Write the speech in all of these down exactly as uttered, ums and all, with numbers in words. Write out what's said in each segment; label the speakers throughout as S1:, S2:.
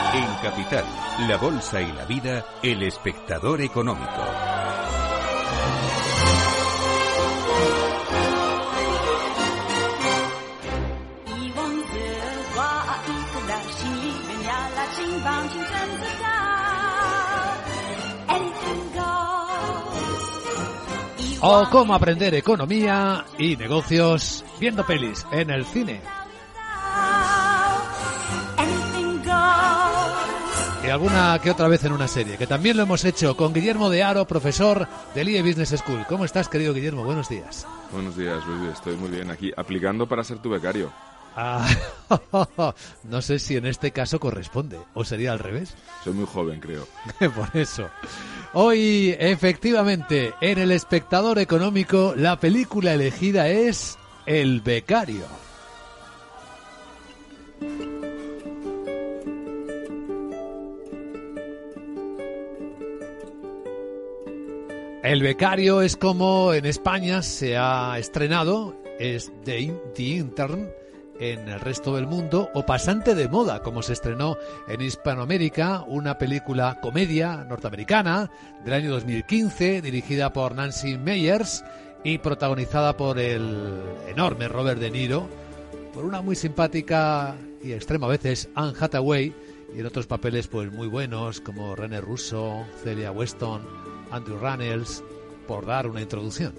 S1: En Capital, la bolsa y la vida, el espectador económico.
S2: O cómo aprender economía y negocios viendo pelis en el cine. Y alguna que otra vez en una serie, que también lo hemos hecho con Guillermo de Haro, profesor del I E Business School. ¿Cómo estás, querido Guillermo? Buenos días.
S3: Buenos días, Luis. Estoy muy bien aquí, aplicando para ser tu becario.
S2: Ah, no sé si en este caso corresponde, o sería al revés.
S3: Soy muy joven, creo.
S2: Por eso. Hoy, efectivamente, en El Espectador Económico, la película elegida es El Becario. El Becario es como en España se ha estrenado, es The, The Intern en el resto del mundo, o Pasante de Moda, como se estrenó en Hispanoamérica, una película comedia norteamericana del año dos mil quince, dirigida por Nancy Meyers y protagonizada por el enorme Robert De Niro, por una muy simpática y extrema a veces Anne Hathaway, y en otros papeles pues muy buenos como René Russo, Celia Weston, Andrew Rannells, por dar una introducción.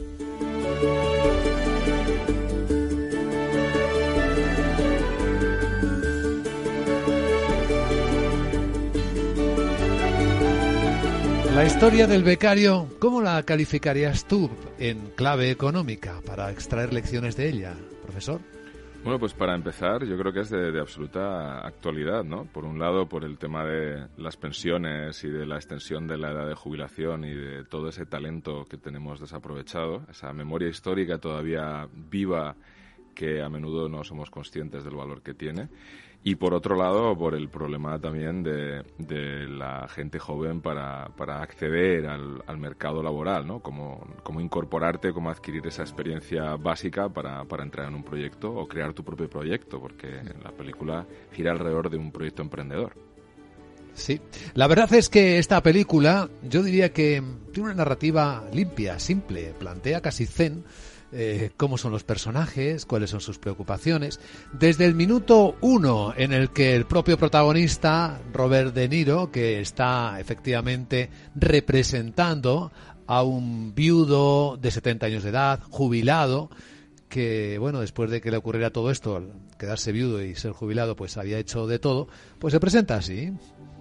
S2: La historia del becario, ¿cómo la calificarías tú en clave económica para extraer lecciones de ella, profesor?
S3: Bueno, pues para empezar, yo creo que es de, de absoluta actualidad, ¿no? Por un lado, por el tema de las pensiones y de la extensión de la edad de jubilación y de todo ese talento que tenemos desaprovechado, esa memoria histórica todavía viva que a menudo no somos conscientes del valor que tiene. Y por otro lado, por el problema también de, de la gente joven para, para acceder al, al mercado laboral, ¿no? Cómo, cómo incorporarte, cómo adquirir esa experiencia básica para, para entrar en un proyecto o crear tu propio proyecto, porque la película gira alrededor de un proyecto emprendedor.
S2: Sí, la verdad es que esta película, yo diría que tiene una narrativa limpia, simple, plantea casi zen, Eh, cómo son los personajes, cuáles son sus preocupaciones. Desde el minuto uno en el que el propio protagonista, Robert De Niro, que está efectivamente representando a un viudo de setenta años de edad, jubilado, que bueno, después de que le ocurriera todo esto, al quedarse viudo y ser jubilado, pues había hecho de todo, pues se presenta así.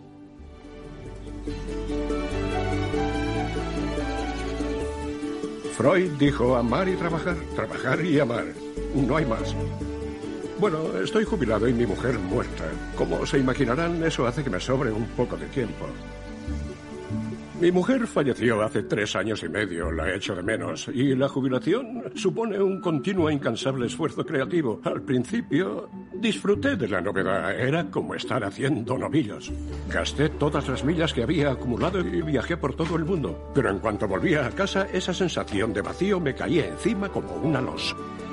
S4: Freud dijo amar y trabajar, trabajar y amar. No hay más. Bueno, estoy jubilado y mi mujer muerta. Como se imaginarán, eso hace que me sobre un poco de tiempo. Mi mujer falleció hace tres años y medio, la echo de menos, y la jubilación supone un continuo e incansable esfuerzo creativo. Al principio disfruté de la novedad, era como estar haciendo novillos. Gasté todas las millas que había acumulado y viajé por todo el mundo. Pero en cuanto volvía a casa, esa sensación de vacío me caía encima como una losa.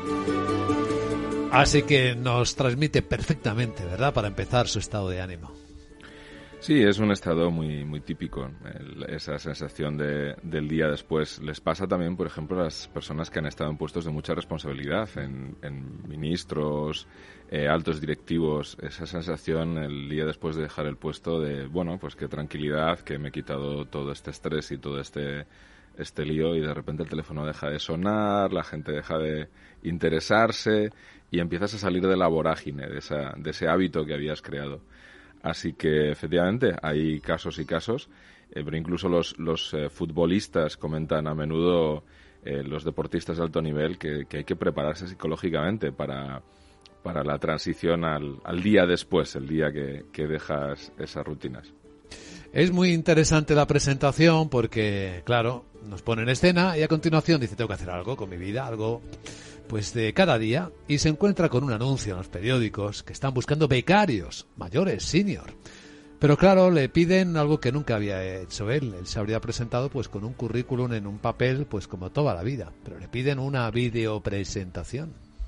S2: Así que nos transmite perfectamente, ¿verdad?, para empezar, su estado de ánimo.
S3: Sí, es un estado muy muy típico, el, esa sensación de, del día después. Les pasa también, por ejemplo, a las personas que han estado en puestos de mucha responsabilidad, en, en ministros, eh, altos directivos, esa sensación el día después de dejar el puesto de, bueno, pues qué tranquilidad, que me he quitado todo este estrés y todo este, este lío, y de repente el teléfono deja de sonar, la gente deja de interesarse y empiezas a salir de la vorágine, de, esa, de ese hábito que habías creado. Así que, efectivamente, hay casos y casos, eh, pero incluso los, los eh, futbolistas comentan a menudo, eh, los deportistas de alto nivel, que, que hay que prepararse psicológicamente para, para la transición al, al día después, el día que, que dejas esas rutinas.
S2: Es muy interesante la presentación porque, claro, nos pone en escena y a continuación dice, tengo que hacer algo con mi vida, algo pues de cada día, y se encuentra con un anuncio en los periódicos que están buscando becarios mayores, senior. Pero claro, le piden algo que nunca había hecho él. Él se habría presentado pues con un currículum en un papel, pues como toda la vida. Pero le piden una videopresentación.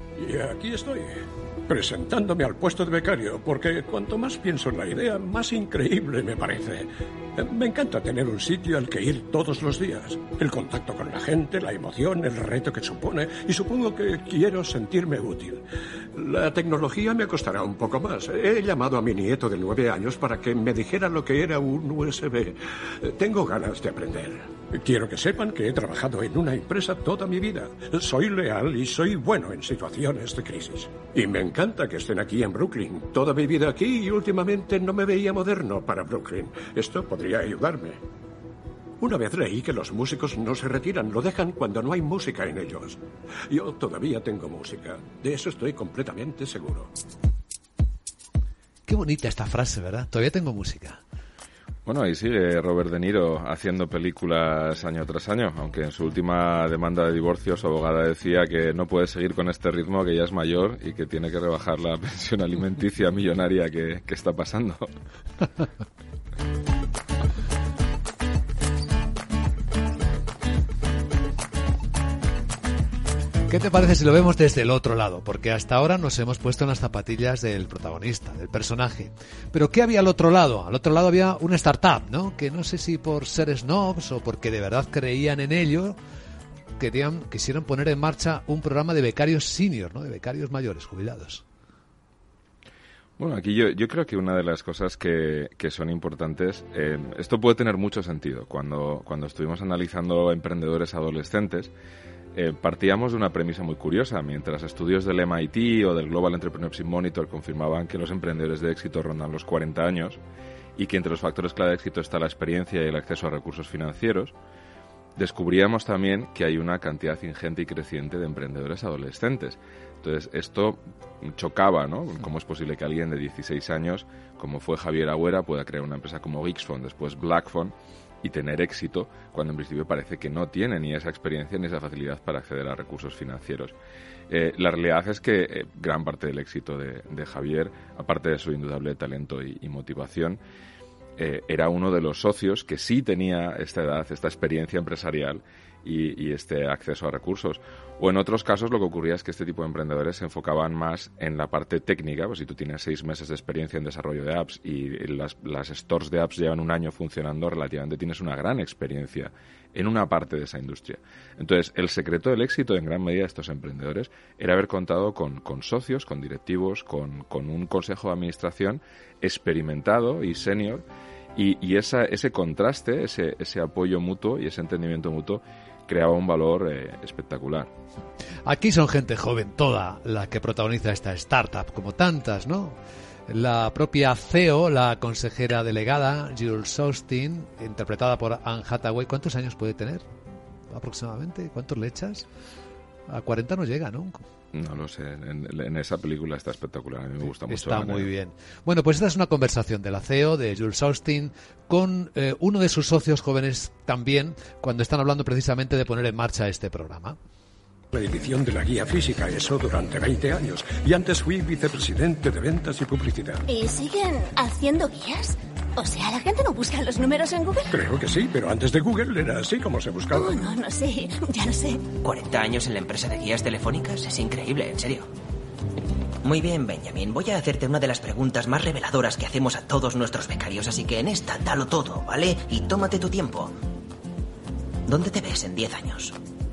S4: Y aquí estoy, presentándome al puesto de becario, porque cuanto más pienso en la idea, más increíble me parece. Me encanta tener un sitio al que ir todos los días. El contacto con la gente, la emoción, el reto que supone, y supongo que quiero sentirme útil. La tecnología me costará un poco más. He llamado a mi nieto de nueve años para que me dijera lo que era un U S B. Tengo ganas de aprender. Quiero que sepan que he trabajado en una empresa toda mi vida. Soy leal y soy bueno en situaciones de crisis. Y me encanta que estén aquí en Brooklyn. Toda mi vida aquí y últimamente no me veía moderno para Brooklyn. Esto podría ayudarme. Una vez leí que los músicos no se retiran, lo dejan cuando no hay música en ellos. Yo todavía tengo música. De eso estoy completamente seguro.
S2: Qué bonita esta frase, ¿verdad? Todavía tengo música.
S3: Bueno, ahí sigue Robert De Niro haciendo películas año tras año, aunque en su última demanda de divorcio su abogada decía que no puede seguir con este ritmo, que ya es mayor y que tiene que rebajar la pensión alimenticia millonaria que, que está pasando.
S2: ¿Qué te parece si lo vemos desde el otro lado? Porque hasta ahora nos hemos puesto en las zapatillas del protagonista, del personaje. Pero ¿qué había al otro lado? Al otro lado había una startup, ¿no? Que no sé si por ser snobs o porque de verdad creían en ello, querían, quisieron poner en marcha un programa de becarios senior, ¿no? De becarios mayores, jubilados.
S3: Bueno, aquí yo, yo creo que una de las cosas que, que son importantes, eh, esto puede tener mucho sentido. Cuando, cuando estuvimos analizando emprendedores adolescentes, Eh, partíamos de una premisa muy curiosa. Mientras estudios del M I T o del Global Entrepreneurship Monitor confirmaban que los emprendedores de éxito rondan los cuarenta años y que entre los factores clave de éxito está la experiencia y el acceso a recursos financieros, descubríamos también que hay una cantidad ingente y creciente de emprendedores adolescentes. Entonces, esto chocaba, ¿no? ¿Cómo es posible que alguien de dieciséis años, como fue Javier Agüera, pueda crear una empresa como Geeksfund, después Blackfund, y tener éxito, cuando en principio parece que no tiene ni esa experiencia ni esa facilidad para acceder a recursos financieros? Eh, la realidad es que eh, gran parte del éxito de, de Javier, aparte de su indudable talento y, y motivación, eh, era uno de los socios que sí tenía esta edad, esta experiencia empresarial y, y este acceso a recursos. O en otros casos lo que ocurría es que este tipo de emprendedores se enfocaban más en la parte técnica. Pues si tú tienes seis meses de experiencia en desarrollo de apps y las, las stores de apps llevan un año funcionando, relativamente tienes una gran experiencia en una parte de esa industria. Entonces, el secreto del éxito en gran medida de estos emprendedores era haber contado con, con socios, con directivos, con, con un consejo de administración experimentado y senior, y, y esa, ese contraste, ese, ese apoyo mutuo y ese entendimiento mutuo creaba un valor eh, espectacular.
S2: Aquí son gente joven toda la que protagoniza esta startup, como tantas, ¿no? La propia C E O, la consejera delegada, Jules Austin, interpretada por Anne Hathaway. ¿Cuántos años puede tener aproximadamente? ¿Cuántos le echas? A cuarenta no llega, ¿no?
S3: No lo sé, en, en esa película está espectacular, a mí me gusta mucho.
S2: Está muy bien. Bueno, pues esta es una conversación de la C E O, de Jules Austin, con eh, uno de sus socios jóvenes también, cuando están hablando precisamente de poner en marcha este programa.
S4: La edición de la guía física, eso durante veinte años. Y antes fui vicepresidente de ventas y publicidad.
S5: ¿Y siguen haciendo guías? O sea, ¿la gente no busca los números en Google?
S4: Creo que sí, pero antes de Google era así como se buscaba.
S5: Oh, no, no sé, ya no sé.
S6: cuarenta años en la empresa de guías telefónicas, es increíble, en serio. Muy bien, Benjamin, voy a hacerte una de las preguntas más reveladoras que hacemos a todos nuestros becarios, así que en esta dalo todo, ¿vale? Y tómate tu tiempo. ¿Dónde te ves en diez años?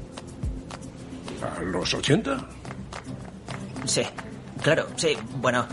S4: ¿A los ochenta?
S6: Sí, claro, sí, bueno...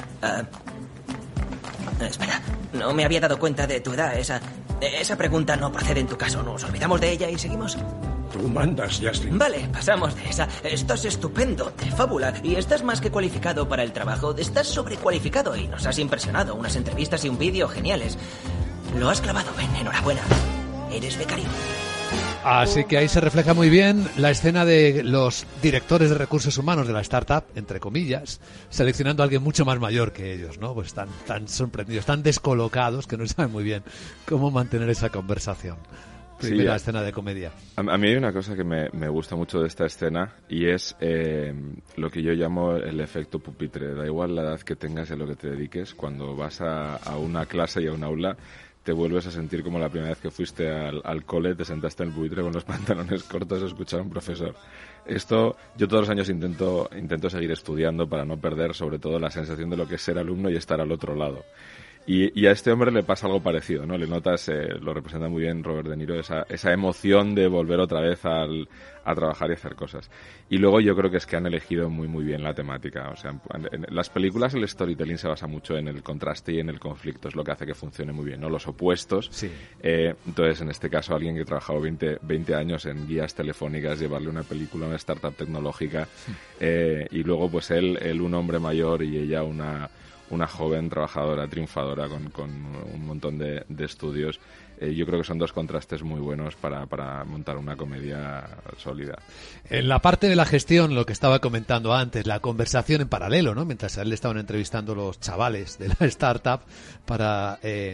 S6: Uh, espera, no me había dado cuenta de tu edad. Esa, esa pregunta no procede en tu caso. ¿Nos olvidamos de ella y seguimos?
S4: Tú mandas, Justin.
S6: Vale, pasamos de esa. Estás estupendo, de fábula, y estás más que cualificado para el trabajo. Estás sobrecualificado y nos has impresionado. Unas entrevistas y un vídeo geniales. Lo has clavado, Ben, enhorabuena. Eres becario.
S2: Así que ahí se refleja muy bien la escena de los directores de recursos humanos de la startup, entre comillas, seleccionando a alguien mucho más mayor que ellos, ¿no? Pues están tan sorprendidos, tan descolocados que no saben muy bien cómo mantener esa conversación. Primera sí, escena de comedia.
S3: A, a mí hay una cosa que me, me gusta mucho de esta escena y es eh, lo que yo llamo el efecto pupitre. Da igual la edad que tengas y a lo que te dediques, cuando vas a, a una clase y a un aula, te vuelves a sentir como la primera vez que fuiste al, al cole, te sentaste en el pupitre con los pantalones cortos a escuchar a un profesor. Esto, yo todos los años intento, intento seguir estudiando para no perder sobre todo la sensación de lo que es ser alumno y estar al otro lado. Y, y a este hombre le pasa algo parecido, ¿no? Le notas, eh, lo representa muy bien Robert De Niro, esa, esa emoción de volver otra vez al, a trabajar y hacer cosas. Y luego yo creo que es que han elegido muy muy bien la temática. O sea, en, en las películas el storytelling se basa mucho en el contraste y en el conflicto, es lo que hace que funcione muy bien, ¿no? Los opuestos.
S2: Sí.
S3: Eh, entonces, en este caso, alguien que ha trabajado veinte, veinte años en guías telefónicas, llevarle una película a una startup tecnológica, sí. eh, y luego pues él, él un hombre mayor y ella una... una joven trabajadora, triunfadora, con, con un montón de, de estudios. Eh, yo creo que son dos contrastes muy buenos para, para montar una comedia sólida.
S2: En la parte de la gestión, lo que estaba comentando antes, la conversación en paralelo, ¿no? Mientras a él le estaban entrevistando los chavales de la startup para... Eh,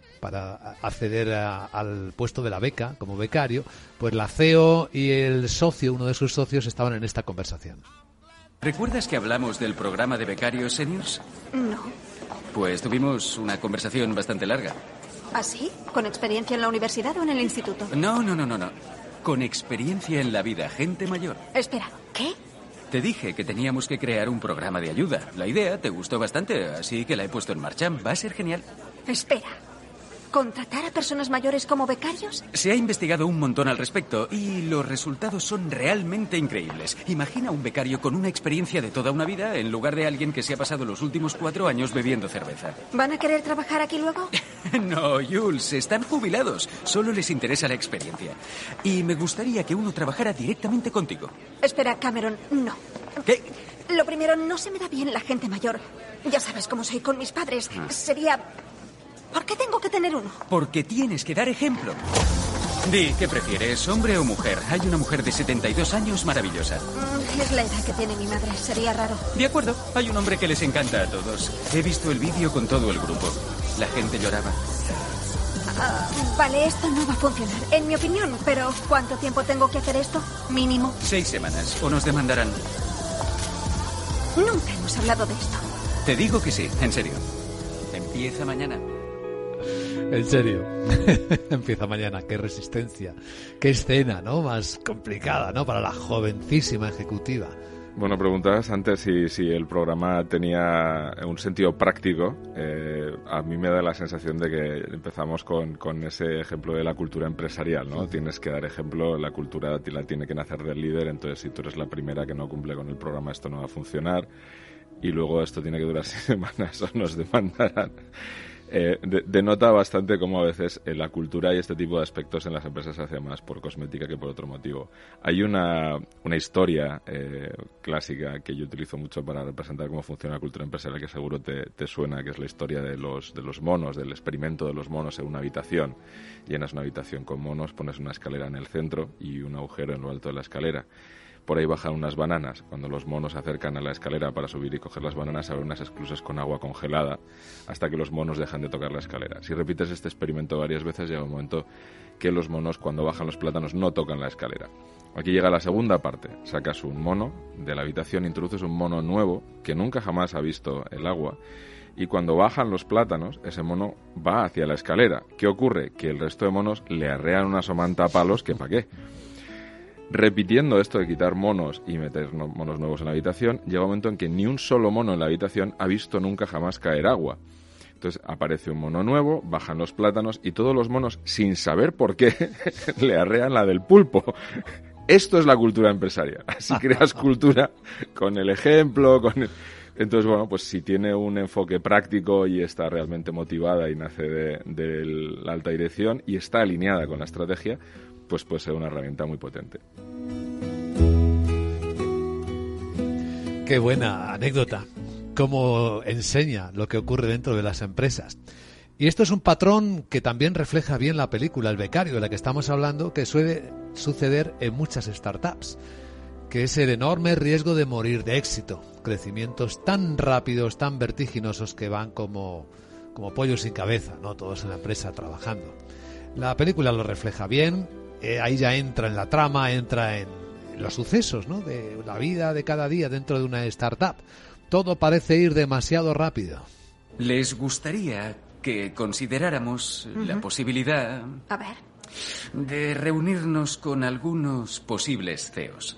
S2: para acceder a, al puesto de la beca como becario, pues la C E O y el socio, uno de sus socios, estaban en esta conversación.
S7: ¿Recuerdas que hablamos del programa de becarios seniors?
S5: No.
S7: Pues tuvimos una conversación bastante larga.
S5: ¿Ah, sí? ¿Con experiencia en la universidad o en el instituto?
S7: No, no, no, no, no. Con experiencia en la vida, gente mayor.
S5: Espera, ¿qué?
S7: Te dije que teníamos que crear un programa de ayuda. La idea te gustó bastante, así que la he puesto en marcha. Va a ser genial.
S5: Espera. ¿Contratar a personas mayores como becarios?
S7: Se ha investigado un montón al respecto y los resultados son realmente increíbles. Imagina un becario con una experiencia de toda una vida en lugar de alguien que se ha pasado los últimos cuatro años bebiendo cerveza.
S5: ¿Van a querer trabajar aquí luego?
S7: No, Jules, están jubilados. Solo les interesa la experiencia. Y me gustaría que uno trabajara directamente contigo.
S5: Espera, Cameron, no.
S7: ¿Qué?
S5: Lo primero, no se me da bien la gente mayor. Ya sabes cómo soy con mis padres. Ah. Sería... ¿Por qué tengo que tener uno?
S7: Porque tienes que dar ejemplo. Di, ¿qué prefieres, hombre o mujer? Hay una mujer de setenta y dos años maravillosa.
S5: Mm, es la edad que tiene mi madre, sería raro.
S7: De acuerdo, hay un hombre que les encanta a todos. He visto el vídeo con todo el grupo. La gente lloraba.
S5: Uh, vale, esto no va a funcionar, en mi opinión. Pero, ¿cuánto tiempo tengo que hacer esto? Mínimo.
S7: Seis semanas, o nos demandarán.
S5: Nunca hemos hablado de esto.
S7: Te digo que sí, en serio. Empieza mañana.
S2: En serio, empieza mañana. Qué resistencia, qué escena, ¿no? Más complicada, ¿no? Para la jovencísima ejecutiva.
S3: Bueno, preguntabas antes si, si el programa tenía un sentido práctico. Eh, a mí me da la sensación de que empezamos con, con ese ejemplo de la cultura empresarial, ¿no? Uh-huh. Tienes que dar ejemplo, la cultura la tiene que nacer del líder, entonces si tú eres la primera que no cumple con el programa, esto no va a funcionar. Y luego esto tiene que durar seis semanas o nos demandarán. Eh, de, denota bastante cómo a veces eh, la cultura y este tipo de aspectos en las empresas se hace más por cosmética que por otro motivo. Hay una, una historia eh, clásica que yo utilizo mucho para representar cómo funciona la cultura empresarial, que seguro te, te suena, que es la historia de los, de los monos, del experimento de los monos en una habitación. Llenas una habitación con monos, pones una escalera en el centro y un agujero en lo alto de la escalera. Por ahí bajan unas bananas. Cuando los monos se acercan a la escalera para subir y coger las bananas, abren unas esclusas con agua congelada hasta que los monos dejan de tocar la escalera. Si repites este experimento varias veces, llega un momento que los monos, cuando bajan los plátanos, no tocan la escalera. Aquí llega la segunda parte. Sacas un mono de la habitación, introduces un mono nuevo que nunca jamás ha visto el agua, y cuando bajan los plátanos, ese mono va hacia la escalera. ¿Qué ocurre? Que el resto de monos le arrean una somanta a palos que pa' qué. Repitiendo esto de quitar monos y meter monos nuevos en la habitación, llega un momento en que ni un solo mono en la habitación ha visto nunca jamás caer agua. Entonces aparece un mono nuevo, bajan los plátanos y todos los monos, sin saber por qué, le arrean la del pulpo. Esto es la cultura empresarial. Así creas cultura con el ejemplo, con el... Entonces, bueno, pues si tiene un enfoque práctico y está realmente motivada y nace de, de la alta dirección y está alineada con la estrategia, pues puede ser una herramienta muy potente.
S2: Qué buena anécdota. Cómo enseña lo que ocurre dentro de las empresas. Y esto es un patrón que también refleja bien la película El becario, de la que estamos hablando, que suele suceder en muchas startups, que es el enorme riesgo de morir de éxito. Crecimientos tan rápidos, tan vertiginosos, que van como, como pollos sin cabeza, ¿no? Todos en la empresa trabajando. La película lo refleja bien. Eh, ahí ya entra en la trama, entra en, en los sucesos, ¿no? De la vida de cada día dentro de una startup. Todo parece ir demasiado rápido.
S7: ¿Les gustaría que consideráramos uh-huh. la posibilidad...
S5: A ver.
S7: De reunirnos con algunos posibles C E Os.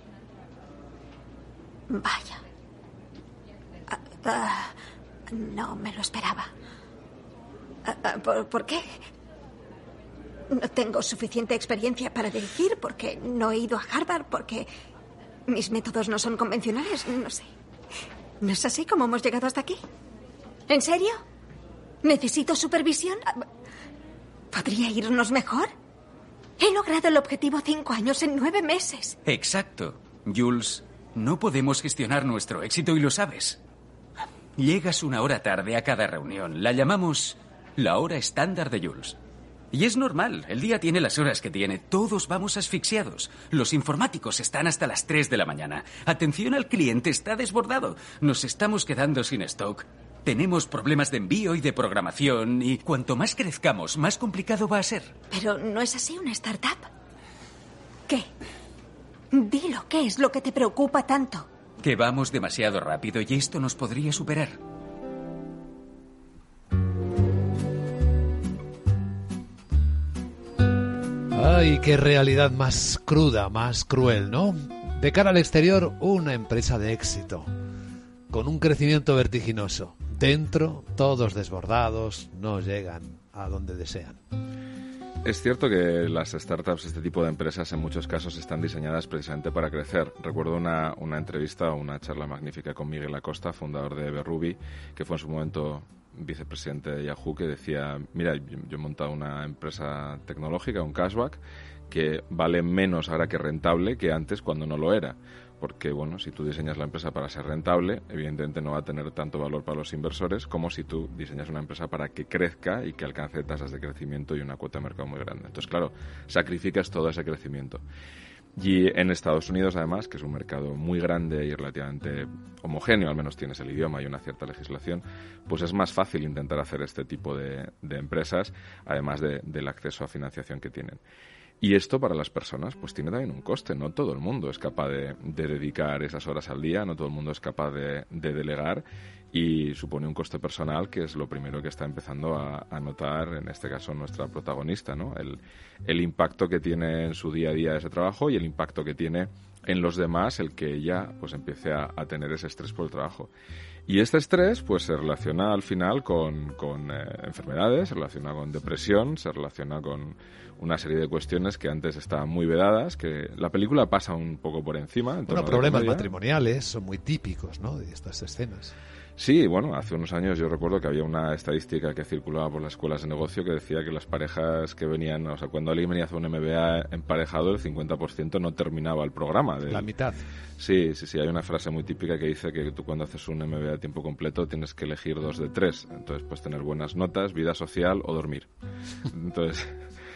S5: Vaya. Uh, uh, no me lo esperaba. Uh, uh, ¿por, ¿Por qué? No tengo suficiente experiencia para dirigir, porque no he ido a Harvard, porque mis métodos no son convencionales, no sé. ¿No es así como hemos llegado hasta aquí? ¿En serio? ¿Necesito supervisión? ¿Podría irnos mejor? He logrado el objetivo cinco años en nueve meses.
S7: Exacto. Jules, no podemos gestionar nuestro éxito y lo sabes. Llegas una hora tarde a cada reunión. La llamamos la hora estándar de Jules. Y es normal, el día tiene las horas que tiene. Todos vamos asfixiados. Los informáticos están hasta las tres de la mañana. Atención al cliente está desbordado. Nos estamos quedando sin stock. Tenemos problemas de envío y de programación. Y cuanto más crezcamos, más complicado va a ser.
S5: Pero ¿no es así una startup? ¿Qué? Dilo, ¿qué es lo que te preocupa tanto?
S7: Que vamos demasiado rápido y esto nos podría superar.
S2: Ay, qué realidad más cruda, más cruel, ¿no? De cara al exterior, una empresa de éxito, con un crecimiento vertiginoso. Dentro, todos desbordados, no llegan a donde desean.
S3: Es cierto que las startups, este tipo de empresas, en muchos casos están diseñadas precisamente para crecer. Recuerdo una, una entrevista o una charla magnífica con Miguel Acosta, fundador de Berrubi, que fue en su momento vicepresidente de Yahoo, que decía, mira, yo, yo he montado una empresa tecnológica, un cashback, que vale menos ahora que rentable que antes cuando no lo era. Porque, bueno, si tú diseñas la empresa para ser rentable, evidentemente no va a tener tanto valor para los inversores como si tú diseñas una empresa para que crezca y que alcance tasas de crecimiento y una cuota de mercado muy grande. Entonces, claro, sacrificas todo ese crecimiento. Y en Estados Unidos, además, que es un mercado muy grande y relativamente homogéneo, al menos tienes el idioma y una cierta legislación, pues es más fácil intentar hacer este tipo de, de empresas, además de, del acceso a financiación que tienen. Y esto para las personas pues tiene también un coste. No todo el mundo es capaz de, de dedicar esas horas al día, no todo el mundo es capaz de, de delegar y supone un coste personal que es lo primero que está empezando a, a notar, en este caso, nuestra protagonista, ¿no? El, el impacto que tiene en su día a día ese trabajo y el impacto que tiene en los demás el que ella pues empiece a, a tener ese estrés por el trabajo. Y este estrés pues se relaciona al final con, con eh, enfermedades, se relaciona con depresión, se relaciona con una serie de cuestiones que antes estaban muy vedadas, que la película pasa un poco por encima.
S2: Bueno, problemas matrimoniales son muy típicos, ¿no?, de estas escenas.
S3: Sí, bueno, hace unos años yo recuerdo que había una estadística que circulaba por las escuelas de negocio que decía que las parejas que venían, o sea, cuando alguien venía a hacer un M B A emparejado, el cincuenta por ciento no terminaba el programa. Del...
S2: La mitad.
S3: Sí, sí, sí, hay una frase muy típica que dice que tú cuando haces un M B A a tiempo completo tienes que elegir dos de tres. Entonces puedes tener buenas notas, vida social o dormir. Entonces...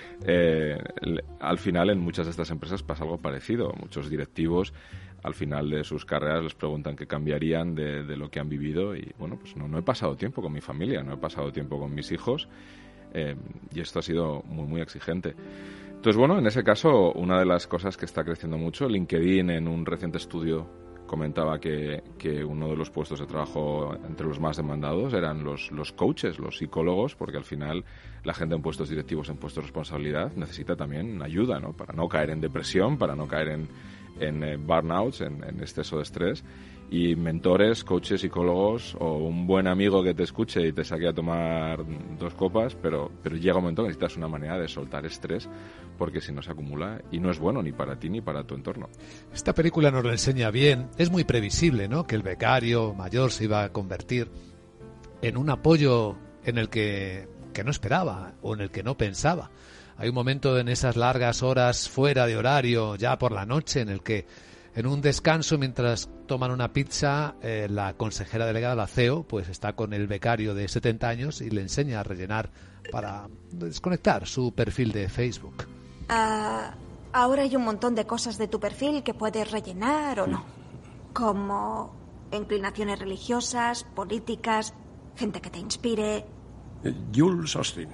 S3: Eh, al final en muchas de estas empresas pasa algo parecido. Muchos directivos al final de sus carreras les preguntan qué cambiarían de, de lo que han vivido y bueno, pues no, no he pasado tiempo con mi familia, no he pasado tiempo con mis hijos eh, y esto ha sido muy muy exigente. Entonces bueno, en ese caso una de las cosas que está creciendo mucho, LinkedIn en un reciente estudio comentaba que, que uno de los puestos de trabajo entre los más demandados eran los, los coaches, los psicólogos, porque al final la gente en puestos directivos, en puestos de responsabilidad, necesita también ayuda, ¿no?, para no caer en depresión, para no caer en, en eh, burnouts, en, en exceso de estrés. Y mentores, coaches, psicólogos o un buen amigo que te escuche y te saque a tomar dos copas, pero, pero llega un momento que necesitas una manera de soltar estrés porque si no se acumula y no es bueno ni para ti ni para tu entorno.
S2: Esta película nos lo enseña bien. Es muy previsible, ¿no?, que el becario mayor se iba a convertir en un apoyo en el que, que no esperaba o en el que no pensaba. Hay un momento en esas largas horas fuera de horario, ya por la noche, en el que en un descanso, mientras toman una pizza, eh, la consejera delegada, la C E O, pues está con el becario de setenta años y le enseña a rellenar para desconectar su perfil de Facebook.
S5: Uh, ahora hay un montón de cosas de tu perfil que puedes rellenar o no. Como inclinaciones religiosas, políticas, gente que te inspire.
S4: Jules Austin.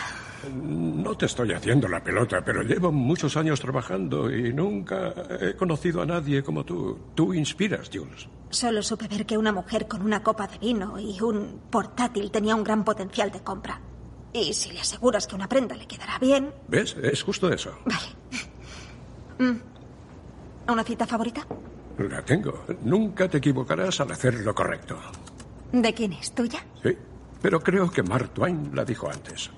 S4: No te estoy haciendo la pelota, pero llevo muchos años trabajando y nunca he conocido a nadie como tú. Tú inspiras, Jules.
S5: Solo supe ver que una mujer con una copa de vino y un portátil tenía un gran potencial de compra. Y si le aseguras que una prenda le quedará bien...
S4: ¿Ves? Es justo eso.
S5: Vale. ¿Una cita favorita?
S4: La tengo. Nunca te equivocarás al hacer lo correcto.
S5: ¿De quién es? ¿Tuya?
S4: Sí, pero creo que Mark Twain la dijo antes.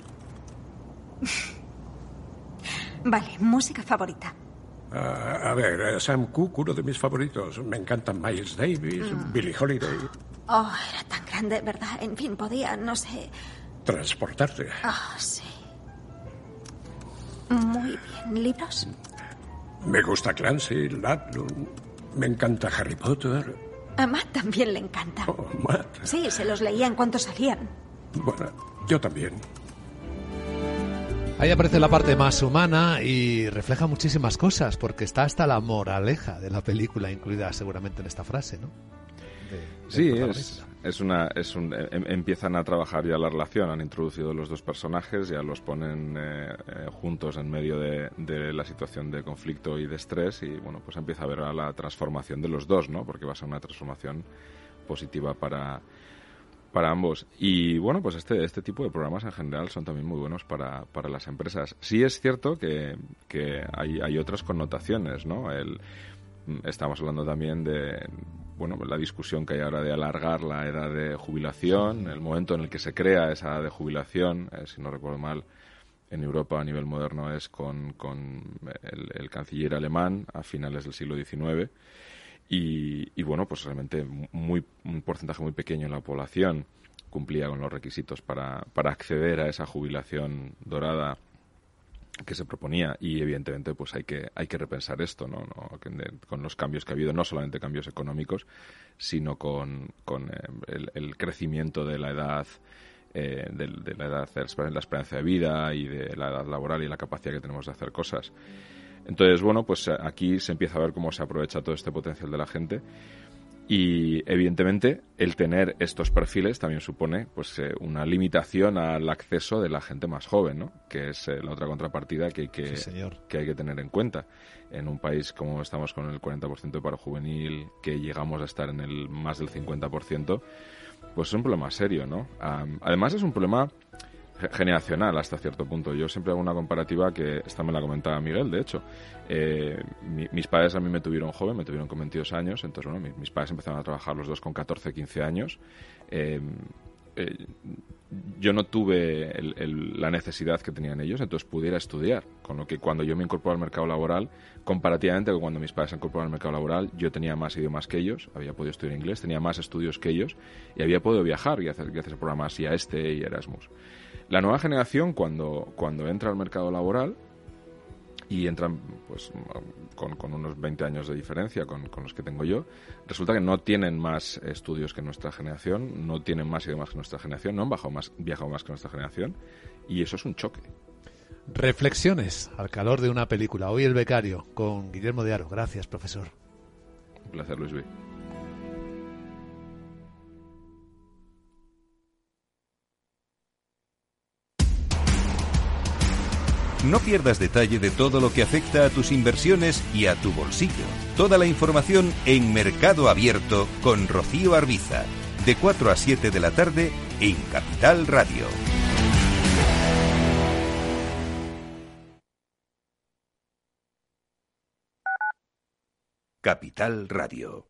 S5: Vale, música favorita.
S4: Uh, a ver, Sam Cooke, uno de mis favoritos. Me encantan Miles Davis, mm. Billie Holiday.
S5: Oh, era tan grande, ¿verdad? En fin, podía, no sé...
S4: transportarte.
S5: Ah, oh, sí. Muy bien. ¿Libros?
S4: Me gusta Clancy, Ludlum. Me encanta Harry Potter.
S5: A Matt también le encanta.
S4: Oh, Matt.
S5: Sí, se los leía en cuanto salían.
S4: Bueno, yo también.
S2: Ahí aparece la parte más humana y refleja muchísimas cosas, porque está hasta la moraleja de la película incluida seguramente en esta frase, ¿no? De, de
S3: sí, es, es una, es un, em, empiezan a trabajar ya la relación, han introducido los dos personajes, ya los ponen eh, eh, juntos en medio de, de la situación de conflicto y de estrés y bueno, pues empieza a ver a la transformación de los dos, ¿no? Porque va a ser una transformación positiva para... para ambos. Y bueno, pues este este tipo de programas en general son también muy buenos para, para las empresas. Sí es cierto que, que hay, hay otras connotaciones, ¿no? El, estamos hablando también de bueno, la discusión que hay ahora de alargar la edad de jubilación, el momento en el que se crea esa edad de jubilación, eh, si no recuerdo mal, en Europa a nivel moderno es con, con el, el canciller alemán a finales del siglo diecinueve. Y, y bueno, pues realmente muy, un porcentaje muy pequeño de la población cumplía con los requisitos para, para acceder a esa jubilación dorada que se proponía y evidentemente pues hay que hay que repensar esto, ¿no? ¿no? Con los cambios que ha habido, no solamente cambios económicos, sino con, con eh, el, el crecimiento de la edad eh, de, de la edad de la esperanza de vida y de la edad laboral y la capacidad que tenemos de hacer cosas. Entonces, bueno, pues aquí se empieza a ver cómo se aprovecha todo este potencial de la gente y, evidentemente, el tener estos perfiles también supone pues eh, una limitación al acceso de la gente más joven, ¿no? Que es eh, la otra contrapartida que hay que,
S2: sí,
S3: que hay que tener en cuenta. En un país como estamos con el cuarenta por ciento de paro juvenil, que llegamos a estar en el más del cincuenta por ciento, pues es un problema serio, ¿no? Um, además, es un problema generacional hasta cierto punto. Yo siempre hago una comparativa que esta me la comentaba Miguel, de hecho. Eh, mi, mis padres a mí me tuvieron joven, me tuvieron con veintidós años, entonces bueno, mis, mis padres empezaron a trabajar los dos con catorce, quince años. Eh, eh, yo no tuve el, el, la necesidad que tenían ellos, entonces pudiera estudiar, con lo que cuando yo me incorporé al mercado laboral, comparativamente con cuando mis padres se incorporaron al mercado laboral, yo tenía más idiomas que ellos, había podido estudiar inglés, tenía más estudios que ellos y había podido viajar y hacer, y hacer programas y a este y Erasmus. La nueva generación, cuando, cuando entra al mercado laboral, y entran pues con, con unos veinte años de diferencia con, con los que tengo yo, resulta que no tienen más estudios que nuestra generación, no tienen más idiomas que nuestra generación, no han bajado más, viajado más que nuestra generación, y eso es un choque.
S2: Reflexiones al calor de una película. Hoy El becario, con Guillermo de Haro. Gracias, profesor.
S3: Un placer, Luis B.
S1: No pierdas detalle de todo lo que afecta a tus inversiones y a tu bolsillo. Toda la información en Mercado Abierto con Rocío Arbiza, de cuatro a siete de la tarde en Capital Radio. Capital Radio.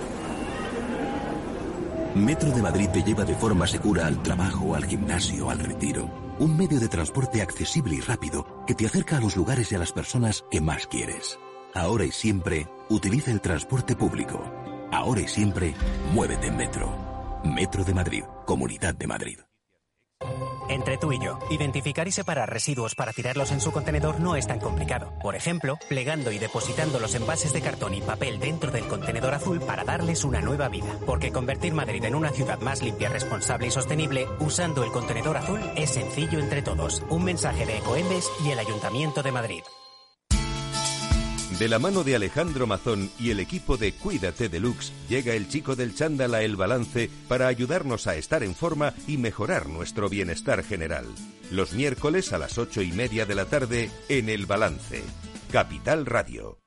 S8: Metro de Madrid te lleva de forma segura al trabajo, al gimnasio, al retiro. Un medio de transporte accesible y rápido que te acerca a los lugares y a las personas que más quieres. Ahora y siempre, utiliza el transporte público. Ahora y siempre, muévete en Metro. Metro de Madrid, Comunidad de Madrid.
S9: Entre tú y yo, identificar y separar residuos para tirarlos en su contenedor no es tan complicado. Por ejemplo, plegando y depositando los envases de cartón y papel dentro del contenedor azul para darles una nueva vida. Porque convertir Madrid en una ciudad más limpia, responsable y sostenible usando el contenedor azul es sencillo entre todos. Un mensaje de Ecoembes y el Ayuntamiento de Madrid.
S1: De la mano de Alejandro Mazón y el equipo de Cuídate Deluxe, llega el chico del chándal a El Balance para ayudarnos a estar en forma y mejorar nuestro bienestar general. Los miércoles a las ocho y media de la tarde en El Balance. Capital Radio.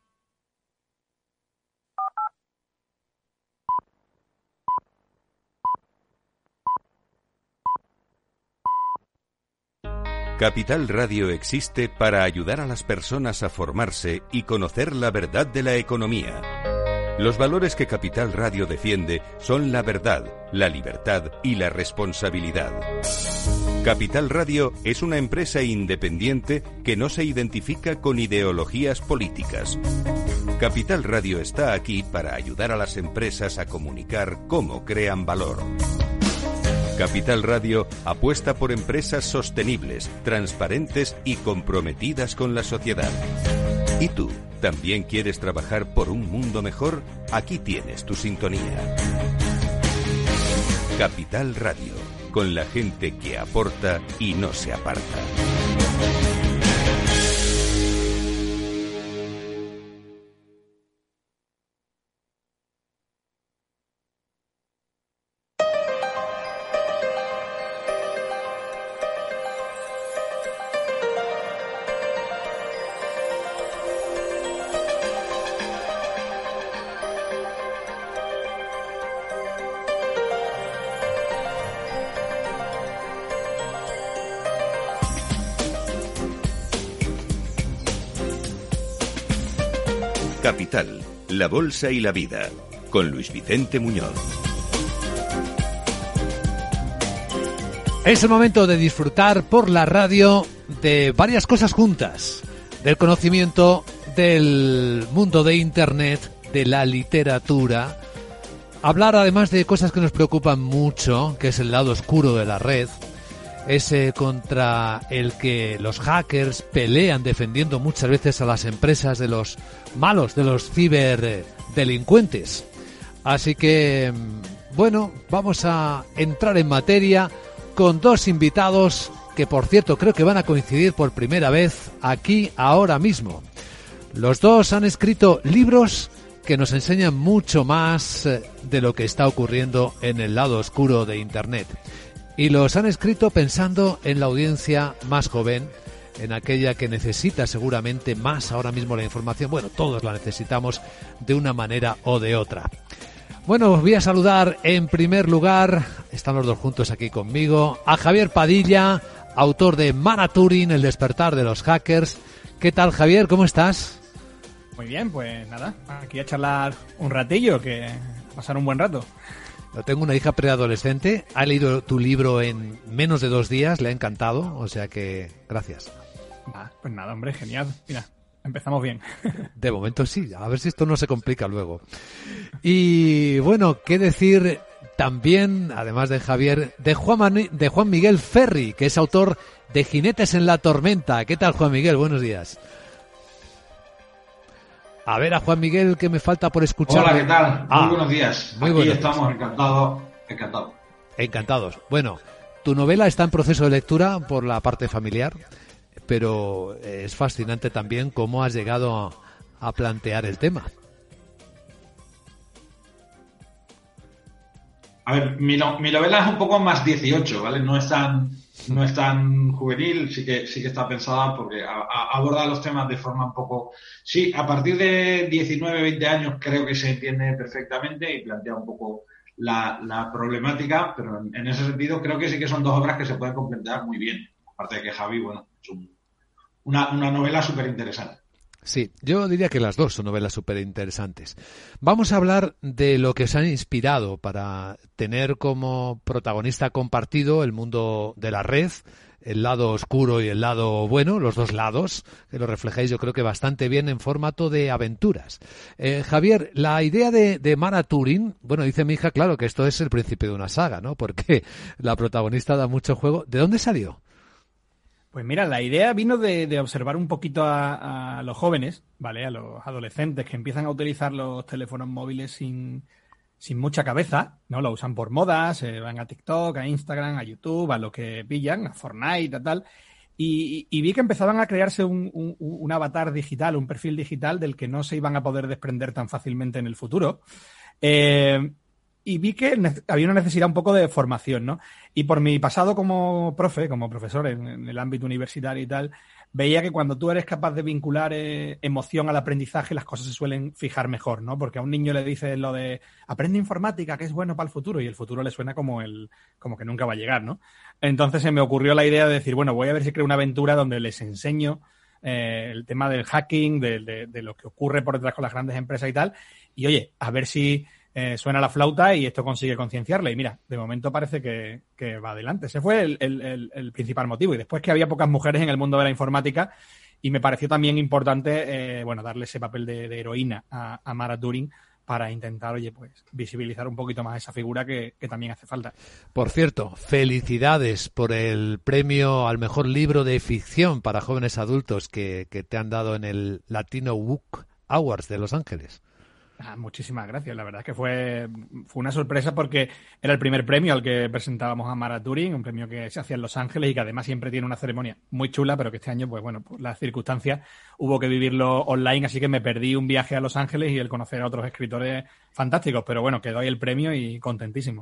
S1: Capital Radio existe para ayudar a las personas a formarse y conocer la verdad de la economía. Los valores que Capital Radio defiende son la verdad, la libertad y la responsabilidad. Capital Radio es una empresa independiente que no se identifica con ideologías políticas. Capital Radio está aquí para ayudar a las empresas a comunicar cómo crean valor. Capital Radio apuesta por empresas sostenibles, transparentes y comprometidas con la sociedad. ¿Y tú, también quieres trabajar por un mundo mejor? Aquí tienes tu sintonía. Capital Radio, con la gente que aporta y no se aparta. Capital, la bolsa y la vida, con Luis Vicente Muñoz.
S2: Es el momento de disfrutar por la radio de varias cosas juntas, del conocimiento, del mundo de Internet, de la literatura, hablar además de cosas que nos preocupan mucho, que es el lado oscuro de la red, ese contra el que los hackers pelean defendiendo muchas veces a las empresas de los malos, de los ciberdelincuentes. Así que, bueno, vamos a entrar en materia con dos invitados que, por cierto, creo que van a coincidir por primera vez aquí ahora mismo. Los dos han escrito libros que nos enseñan mucho más de lo que está ocurriendo en el lado oscuro de Internet. Y los han escrito pensando en la audiencia más joven, en aquella que necesita seguramente más ahora mismo la información. Bueno, todos la necesitamos de una manera o de otra. Bueno, os voy a saludar en primer lugar, están los dos juntos aquí conmigo, a Javier Padilla, autor de Mana Turing, El despertar de los hackers. ¿Qué tal, Javier? ¿Cómo estás?
S10: Muy bien, pues nada, aquí a charlar un ratillo, que a pasar un buen rato.
S2: Yo tengo una hija preadolescente, ha leído tu libro en menos de dos días, le ha encantado, o sea que gracias.
S10: Ah, pues nada, hombre, genial. Mira, empezamos bien.
S2: De momento sí, a ver si esto no se complica luego. Y bueno, qué decir también, además de Javier, de Juan, Manu- de Juan Miguel Ferri, que es autor de Jinetes en la tormenta. ¿Qué tal, Juan Miguel? Buenos días. A ver, a Juan Miguel, ¿qué me falta por escuchar?
S11: Hola, ¿qué tal?
S2: Ah,
S11: muy buenos días.
S2: Muy
S11: Aquí
S2: buenos.
S11: estamos, encantados, encantados.
S2: Encantados. Bueno, tu novela está en proceso de lectura por la parte familiar, pero es fascinante también cómo has llegado a, a plantear el tema.
S11: A ver, mi, no, mi novela es un poco más dieciocho, ¿vale? No es tan, no es tan juvenil, sí que, sí que está pensada porque a, a, aborda los temas de forma un poco... Sí, a partir de diecinueve, veinte años creo que se entiende perfectamente y plantea un poco la, la problemática, pero en, en ese sentido creo que sí que son dos obras que se pueden completar muy bien. Aparte de que Javi, bueno, es un, una, una novela súper interesante.
S2: Sí, yo diría que las dos son novelas súper interesantes. Vamos a hablar de lo que os han inspirado para tener como protagonista compartido el mundo de la red, el lado oscuro y el lado bueno, los dos lados, que lo reflejáis yo creo que bastante bien en formato de aventuras. Eh, Javier, la idea de, de Mana Turing, bueno, dice mi hija, claro, que esto es el principio de una saga, ¿no? Porque la protagonista da mucho juego. ¿De dónde salió?
S10: Pues mira, la idea vino de, de observar un poquito a, a los jóvenes, ¿vale? A los adolescentes que empiezan a utilizar los teléfonos móviles sin, sin mucha cabeza, ¿no? Lo usan por moda, se van a TikTok, a Instagram, a YouTube, a lo que pillan, a Fortnite, a tal. Y, y vi que empezaban a crearse un, un, un avatar digital, un perfil digital del que no se iban a poder desprender tan fácilmente en el futuro. Eh, y vi que ne- había una necesidad un poco de formación, ¿no? Y por mi pasado como profe, como profesor en, en el ámbito universitario y tal, veía que cuando tú eres capaz de vincular eh, emoción al aprendizaje, las cosas se suelen fijar mejor, ¿no? Porque a un niño le dices lo de aprende informática, que es bueno para el futuro, y el futuro le suena como el como que nunca va a llegar, ¿no? Entonces se me ocurrió la idea de decir, bueno, voy a ver si creo una aventura donde les enseño eh, el tema del hacking, de, de, de lo que ocurre por detrás con las grandes empresas y tal, y oye, a ver si eh, suena la flauta y esto consigue concienciarle. Y mira, de momento parece que, que va adelante. Ese fue el, el, el, el principal motivo. Y después que había pocas mujeres en el mundo de la informática, y me pareció también importante, eh, bueno, darle ese papel de, de heroína a, a Mara Turing para intentar, oye, pues visibilizar un poquito más esa figura que, que también hace falta.
S2: Por cierto, felicidades por el premio al mejor libro de ficción para jóvenes adultos que, que te han dado en el Latino Book Awards de Los Ángeles.
S10: Ah, muchísimas gracias. La verdad es que fue, fue una sorpresa porque era el primer premio al que presentábamos a Mara Turing, un premio que se hacía en Los Ángeles y que además siempre tiene una ceremonia muy chula, pero que este año, pues bueno, por las circunstancias hubo que vivirlo online, así que me perdí un viaje a Los Ángeles y el conocer a otros escritores fantásticos, pero bueno, quedó ahí el premio y contentísimo.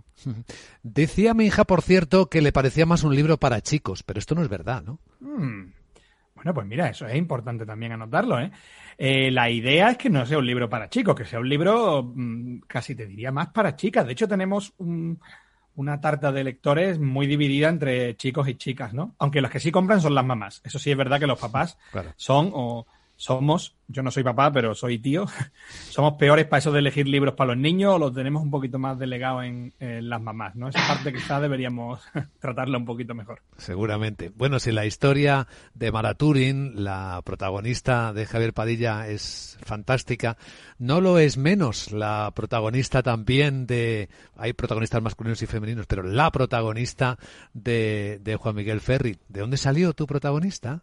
S2: Decía mi hija, por cierto, que le parecía más un libro para chicos, pero esto no es verdad, ¿no?
S10: Hmm. Bueno, pues mira, eso es importante también anotarlo, ¿eh? Eh, la idea es que no sea un libro para chicos, que sea un libro mmm, casi te diría más para chicas. De hecho, tenemos un, una tarta de lectores muy dividida entre chicos y chicas, ¿no? Aunque los que sí compran son las mamás. Eso sí es verdad que los papás claro. son o somos, yo no soy papá, pero soy tío, somos peores para eso de elegir libros para los niños o los tenemos un poquito más delegados en, en las mamás, ¿no? Esa parte quizás deberíamos tratarla un poquito mejor.
S2: Seguramente. Bueno, si la historia de Mara Turing, la protagonista de Javier Padilla, es fantástica, no lo es menos la protagonista también de... Hay protagonistas masculinos y femeninos, pero la protagonista de, de Juan Miguel Ferri. ¿De dónde salió tu protagonista?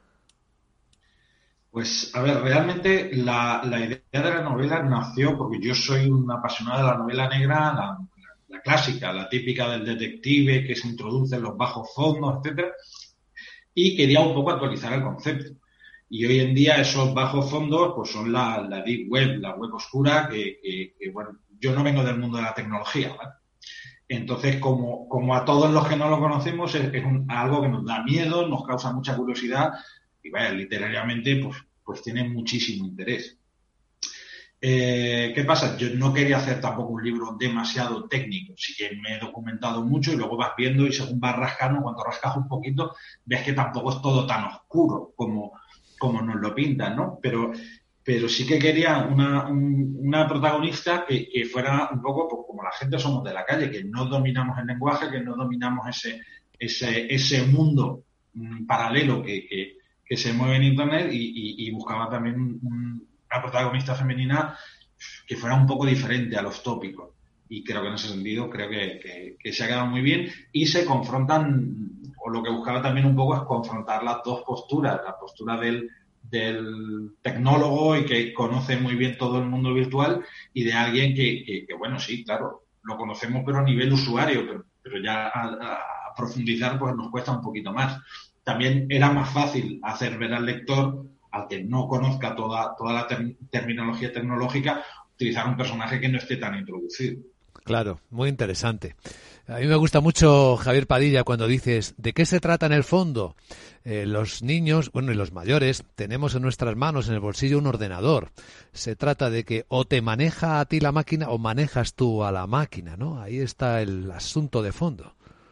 S11: Pues, a ver, realmente la, la idea de la novela nació porque yo soy un apasionado de la novela negra, la, la, la clásica, la típica del detective que se introduce en los bajos fondos, etcétera, y quería un poco actualizar el concepto. Y hoy en día esos bajos fondos pues son la, la deep web, la web oscura, que, que, que, bueno, yo no vengo del mundo de la tecnología, ¿vale? Entonces, como, como a todos los que no lo conocemos, es, es un, algo que nos da miedo, nos causa mucha curiosidad, y vaya, literariamente, pues, pues tiene muchísimo interés. Eh, ¿Qué pasa? Yo no quería hacer tampoco un libro demasiado técnico, sí que me he documentado mucho y luego vas viendo y según vas rascando, cuando rascas un poquito, ves que tampoco es todo tan oscuro como, como nos lo pintan, ¿no? Pero, pero sí que quería una, un, una protagonista que, que fuera un poco pues, como la gente somos de la calle, que no dominamos el lenguaje, que no dominamos ese, ese, ese mundo mm, paralelo que... que que se mueve en Internet y, y, y buscaba también un, una protagonista femenina que fuera un poco diferente a los tópicos. Y creo que en ese sentido creo que, que, que se ha quedado muy bien y se confrontan, o lo que buscaba también un poco es confrontar las dos posturas, la postura del, del tecnólogo y que conoce muy bien todo el mundo virtual y de alguien que, que, que bueno, sí, claro, lo conocemos pero a nivel usuario, pero, pero ya a, a profundizar pues nos cuesta un poquito más. También era más fácil hacer ver al lector, al que no conozca toda, toda la ter- terminología tecnológica, utilizar un personaje que no esté tan introducido.
S2: Claro, muy interesante. A mí me gusta mucho, Javier Padilla, cuando dices, ¿de qué se trata en el fondo? Eh, los niños, bueno, y los mayores, tenemos en nuestras manos, en el bolsillo, un ordenador. Se trata de que o te maneja a ti la máquina o manejas tú a la máquina, ¿no? Ahí está el asunto de fondo.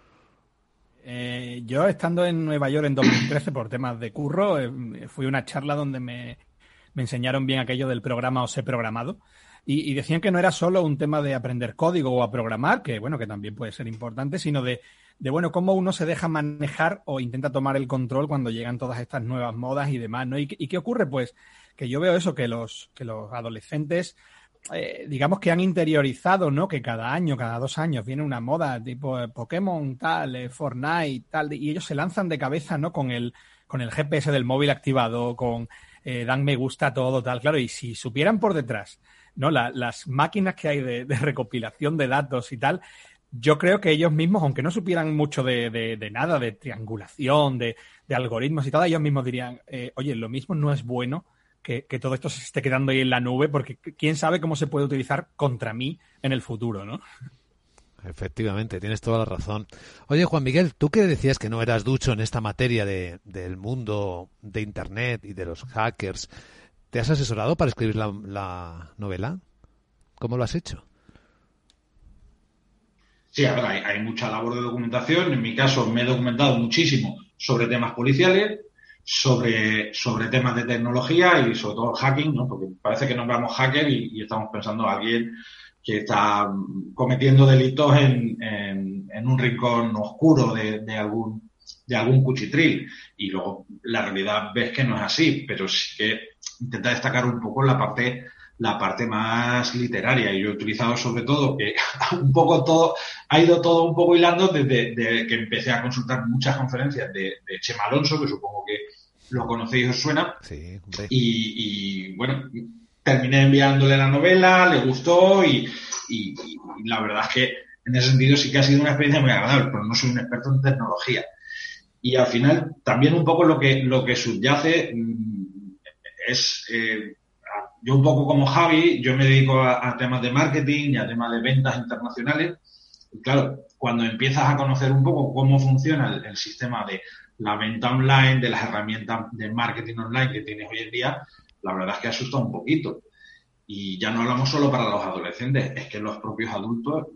S10: Eh, yo, estando en Nueva York en dos mil trece por temas de curro, eh, fui a una charla donde me, me enseñaron bien aquello del programa o sé programado y, y decían que no era solo un tema de aprender código o a programar, que bueno, que también puede ser importante, sino de, de bueno, cómo uno se deja manejar o intenta tomar el control cuando llegan todas estas nuevas modas y demás, ¿no? ¿Y, y qué ocurre? Pues que yo veo eso, que los, que los adolescentes... Eh, digamos que han interiorizado, ¿no? Que cada año, cada dos años viene una moda tipo eh, Pokémon tal, eh, Fortnite tal, y ellos se lanzan de cabeza, ¿no? Con el, con el G P S del móvil activado, con eh, dan me gusta a todo tal, claro, y si supieran por detrás, ¿no? La, las máquinas que hay de, de recopilación de datos y tal, yo creo que ellos mismos, aunque no supieran mucho de, de, de nada, de triangulación, de, de algoritmos y tal, ellos mismos dirían, eh, oye, lo mismo no es bueno que, que todo esto se esté quedando ahí en la nube, porque quién sabe cómo se puede utilizar contra mí en el futuro, ¿no?
S2: Efectivamente, tienes toda la razón. Oye, Juan Miguel, tú que decías que no eras ducho en esta materia de, del mundo de Internet y de los hackers, ¿te has asesorado para escribir la, la novela? ¿Cómo lo has hecho?
S11: Sí, a ver, hay, hay mucha labor de documentación. En mi caso me he documentado muchísimo sobre temas policiales, sobre, sobre temas de tecnología y sobre todo hacking, ¿no? Porque parece que nombramos hacker y, y estamos pensando a alguien que está cometiendo delitos en, en, en un rincón oscuro de, de algún de algún cuchitril. Y luego la realidad ves que no es así, pero sí que intenta destacar un poco la parte la parte más literaria. Y yo he utilizado sobre todo que un poco todo, ha ido todo un poco hilando desde, desde que empecé a consultar muchas conferencias de, de Chema Alonso, que supongo que lo conocéis, os suena.
S2: Sí, hombre.
S11: Y, y bueno, terminé enviándole la novela, le gustó y, y, y la verdad es que en ese sentido sí que ha sido una experiencia muy agradable, pero no soy un experto en tecnología. Y al final también un poco lo que, lo que subyace es... Eh, Yo un poco como Javi, yo me dedico a, a temas de marketing y a temas de ventas internacionales. Y claro, cuando empiezas a conocer un poco cómo funciona el, el sistema de la venta online, de las herramientas de marketing online que tienes hoy en día, la verdad es que asusta un poquito. Y ya no hablamos solo para los adolescentes, es que los propios adultos...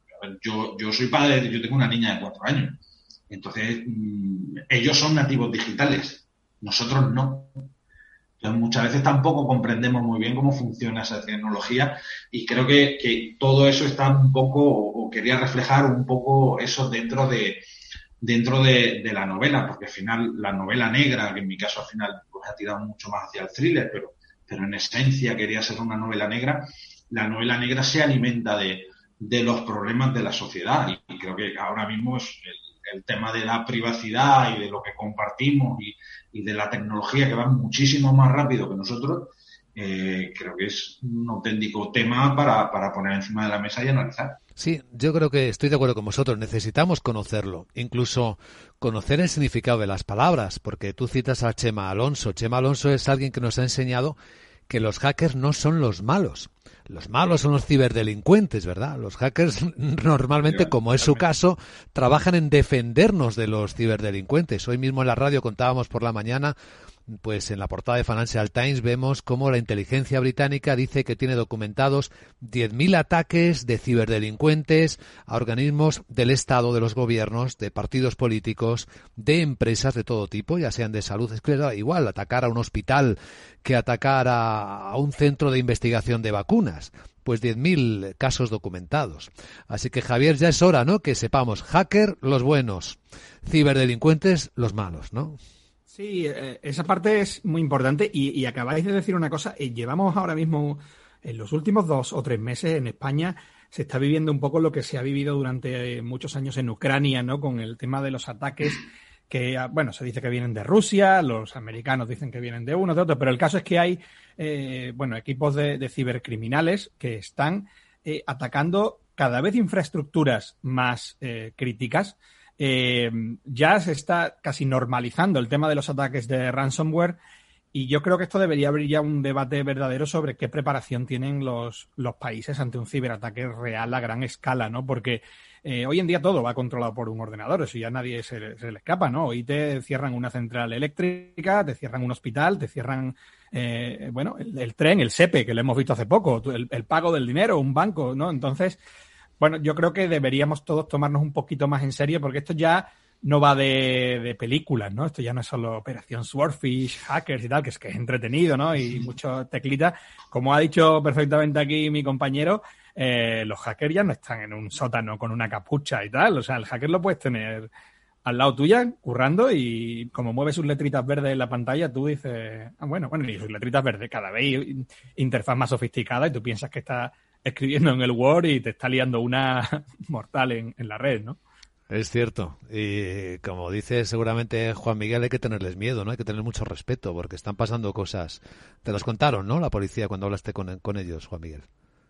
S11: Yo, yo soy padre, yo tengo una niña de cuatro años. Entonces, mmm, ellos son nativos digitales, nosotros no. Entonces, muchas veces tampoco comprendemos muy bien cómo funciona esa tecnología y creo que, que todo eso está un poco, o quería reflejar un poco eso dentro de dentro de, de la novela, porque al final la novela negra, que en mi caso al final pues, ha tirado mucho más hacia el thriller, pero, pero en esencia quería ser una novela negra, la novela negra se alimenta de, de los problemas de la sociedad y, y creo que ahora mismo es el, el tema de la privacidad y de lo que compartimos y y de la tecnología que va muchísimo más rápido que nosotros, eh, creo que es un auténtico tema para, para poner encima de la mesa y analizar.
S2: Sí, yo creo que estoy de acuerdo con vosotros. Necesitamos conocerlo, incluso conocer el significado de las palabras, porque tú citas a Chema Alonso. Chema Alonso es alguien que nos ha enseñado que los hackers no son los malos. Los malos son los ciberdelincuentes, ¿verdad? Los hackers normalmente, como es su caso, trabajan en defendernos de los ciberdelincuentes. Hoy mismo en la radio contábamos por la mañana, pues en la portada de Financial Times vemos cómo la inteligencia británica dice que tiene documentados diez mil ataques de ciberdelincuentes a organismos del Estado, de los gobiernos, de partidos políticos, de empresas de todo tipo, ya sean de salud. Es que da igual atacar a un hospital que atacar a, a un centro de investigación de vacunas. Pues diez mil casos documentados. Así que, Javier, ya es hora, ¿no?, que sepamos, hacker, los buenos, ciberdelincuentes, los malos, ¿no?
S10: Sí, eh, esa parte es muy importante y, y acabáis de decir una cosa, eh, llevamos ahora mismo, en los últimos dos o tres meses en España, se está viviendo un poco lo que se ha vivido durante eh, muchos años en Ucrania, ¿no?, con el tema de los ataques que, bueno, se dice que vienen de Rusia, los americanos dicen que vienen de uno, de otro, pero el caso es que hay, eh, bueno, equipos de, de cibercriminales que están eh, atacando cada vez infraestructuras más eh, críticas. Eh, ya se está casi normalizando el tema de los ataques de ransomware y yo creo que esto debería abrir ya un debate verdadero sobre qué preparación tienen los, los países ante un ciberataque real a gran escala, ¿no? Porque eh, hoy en día todo va controlado por un ordenador, eso ya nadie se, se le escapa, ¿no? Hoy te cierran una central eléctrica, te cierran un hospital, te cierran, eh, bueno, el, el tren, el SEPE, que lo hemos visto hace poco, el, el pago del dinero, un banco, ¿no? Entonces... Bueno, yo creo que deberíamos todos tomarnos un poquito más en serio porque esto ya no va de, de películas, ¿no? Esto ya no es solo Operación Swordfish, hackers y tal, que es que es entretenido, ¿no? Y mucho teclita. Como ha dicho perfectamente aquí mi compañero, eh, los hackers ya no están en un sótano con una capucha y tal. O sea, el hacker lo puedes tener al lado tuya, currando, y como mueve sus letritas verdes en la pantalla, tú dices, ah, bueno, bueno, y sus letritas verdes, cada vez interfaz más sofisticada y tú piensas que está escribiendo en el Word y te está liando una mortal en, en la red, ¿no?
S2: Es cierto. Y como dice seguramente Juan Miguel, hay que tenerles miedo, ¿no? Hay que tener mucho respeto porque están pasando cosas. Te las contaron, ¿no?, la policía cuando hablaste con, con ellos, Juan Miguel.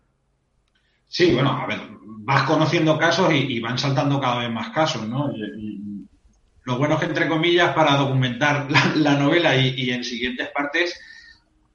S11: Sí, bueno, a ver, vas conociendo casos y, y van saltando cada vez más casos, ¿no? Y, y lo bueno es que, entre comillas, para documentar la, la novela y, y en siguientes partes,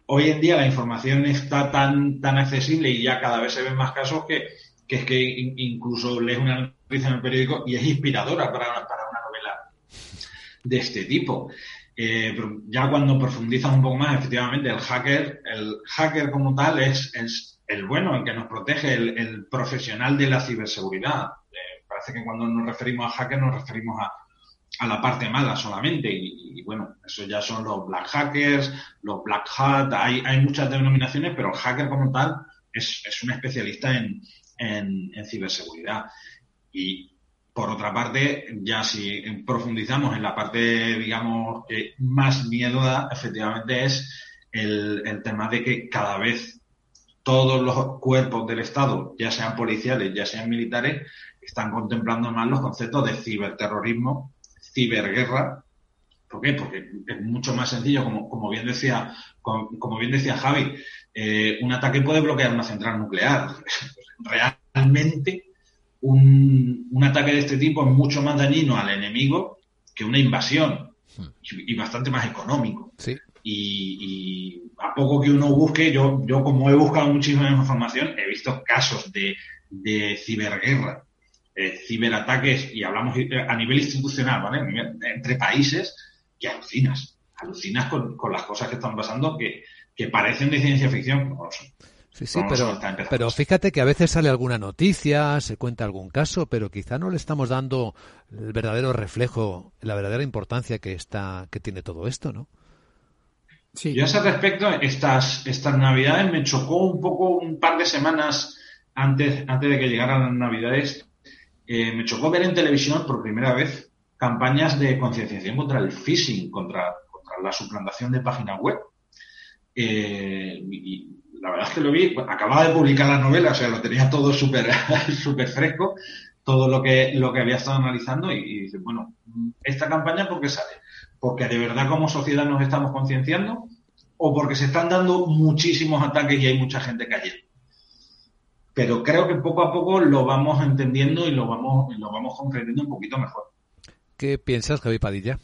S11: hoy en día la información está tan, tan accesible y ya cada vez se ven más casos que, que es que incluso lees una noticia en el periódico y es inspiradora para, para una novela de este tipo. Eh, pero ya cuando profundizas un poco más, efectivamente, el hacker, el hacker como tal es, es el bueno, el que nos protege, el, el profesional de la ciberseguridad. Eh, parece que cuando nos referimos a hacker nos referimos a, a la parte mala solamente y, y bueno, eso ya son los black hackers, los black hat, hay, hay muchas denominaciones, pero el hacker como tal es, es un especialista en, en, en ciberseguridad. Y por otra parte, ya si profundizamos en la parte, digamos, que más miedo da, efectivamente, es el, el tema de que cada vez todos los cuerpos del Estado, ya sean policiales, ya sean militares, están contemplando más los conceptos de ciberterrorismo, ciberguerra. ¿Por qué? Porque es mucho más sencillo, como, como bien decía, como, como bien decía Javi, eh, un ataque puede bloquear una central nuclear. Realmente, Un, un ataque de este tipo es mucho más dañino al enemigo que una invasión y, y bastante más económico.
S2: Sí.
S11: Y, y a poco que uno busque, yo, yo como he buscado muchísima información, he visto casos de, de ciberguerra, eh, ciberataques, y hablamos a nivel institucional, ¿vale? Entre países, que alucinas, alucinas con, con las cosas que están pasando que, que parecen de ciencia ficción, no lo son.
S2: Sí, sí, pero, pero fíjate que a veces sale alguna noticia, se cuenta algún caso, pero quizá no le estamos dando el verdadero reflejo, la verdadera importancia que está, que tiene todo esto, ¿no?
S11: Sí. Yo a ese respecto, estas, estas navidades me chocó un poco, un par de semanas antes, antes de que llegaran las navidades, eh, me chocó ver en televisión por primera vez campañas de concienciación contra el phishing, contra, contra la suplantación de páginas web. Eh, y, La verdad es que lo vi, acababa de publicar la novela, o sea, lo tenía todo súper súper fresco, todo lo que lo que había estado analizando y, y dice, bueno, ¿esta campaña por qué sale? ¿Porque de verdad como sociedad nos estamos concienciando o porque se están dando muchísimos ataques y hay mucha gente cayendo? Pero creo que poco a poco lo vamos entendiendo y lo vamos, lo vamos comprendiendo un poquito mejor.
S2: ¿Qué piensas, Javi Padilla?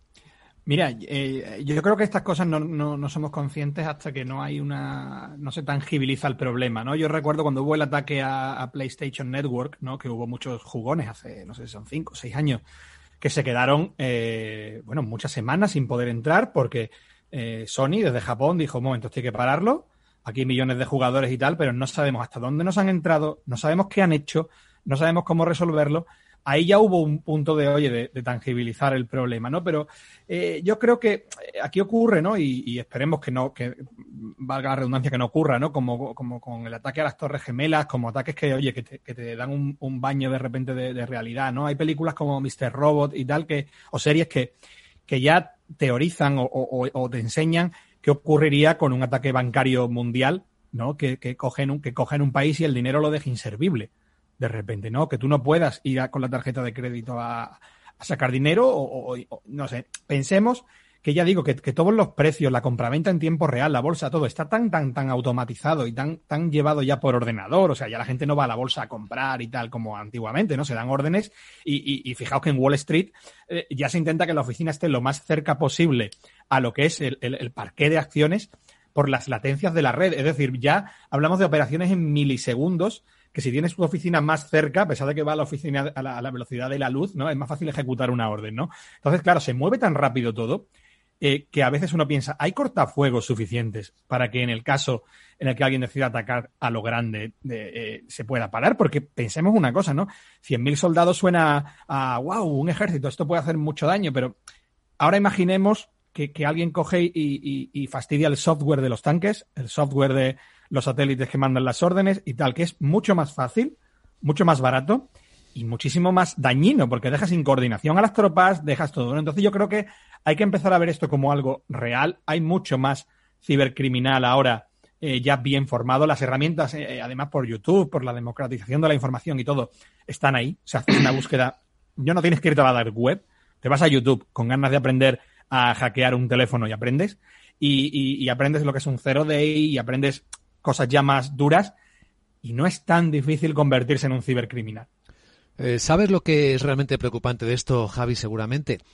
S10: Mira, eh, yo creo que estas cosas no, no, no somos conscientes hasta que no hay una, no se tangibiliza el problema, ¿no? Yo recuerdo cuando hubo el ataque a, a PlayStation Network, ¿no? Que hubo muchos jugones hace, no sé si son cinco o seis años, que se quedaron, eh, bueno, muchas semanas sin poder entrar porque eh, Sony desde Japón dijo, un momento, esto hay que pararlo, aquí hay millones de jugadores y tal, pero no sabemos hasta dónde nos han entrado, no sabemos qué han hecho, no sabemos cómo resolverlo. Ahí ya hubo un punto de, oye, de, de tangibilizar el problema, ¿no? Pero eh, yo creo que aquí ocurre, ¿no? Y, y esperemos que no, que valga la redundancia, que no ocurra, ¿no? Como, como con el ataque a las Torres Gemelas, como ataques que, oye, que te, que te dan un, un baño de repente de, de realidad, ¿no? Hay películas como mister Robot y tal, que, o series que, que ya teorizan o, o, o te enseñan qué ocurriría con un ataque bancario mundial, ¿no? Que, que cogen un, que cogen un país y el dinero lo deja inservible. De repente, ¿no? Que tú no puedas ir a, con la tarjeta de crédito a, a sacar dinero o, o, o, no sé. Pensemos que ya digo que, que todos los precios, la compraventa en tiempo real, la bolsa, todo está tan, tan, tan automatizado y tan, tan llevado ya por ordenador. O sea, ya la gente no va a la bolsa a comprar y tal como antiguamente, ¿no? Se dan órdenes y, y, y fijaos que en Wall Street eh, ya se intenta que la oficina esté lo más cerca posible a lo que es el, el, el parqué de acciones por las latencias de la red. Es decir, ya hablamos de operaciones en milisegundos, que si tienes tu oficina más cerca, a pesar de que va a la oficina a la, a la velocidad de la luz, ¿no? Es más fácil ejecutar una orden, ¿no? Entonces, claro, se mueve tan rápido todo eh, que a veces uno piensa, ¿hay cortafuegos suficientes para que en el caso en el que alguien decida atacar a lo grande de, eh, se pueda parar? Porque pensemos una cosa, ¿no? cien mil soldados suena a, wow, un ejército, esto puede hacer mucho daño, pero ahora imaginemos que, que alguien coge y, y, y fastidia el software de los tanques, el software de los satélites que mandan las órdenes y tal, que es mucho más fácil, mucho más barato y muchísimo más dañino, porque dejas sin coordinación a las tropas, dejas todo, ¿no? Entonces yo creo que hay que empezar a ver esto como algo real. Hay mucho más cibercriminal ahora eh, ya bien formado. Las herramientas, eh, además por YouTube, por la democratización de la información y todo, están ahí. Se hace una búsqueda. Yo no tienes que irte a la dark web. Te vas a YouTube con ganas de aprender a hackear un teléfono y aprendes. Y, y, y aprendes lo que es un zero day y aprendes cosas ya más duras y no es tan difícil convertirse en un cibercriminal.
S2: Eh, ¿Sabes lo que es realmente preocupante de esto, Javi, seguramente?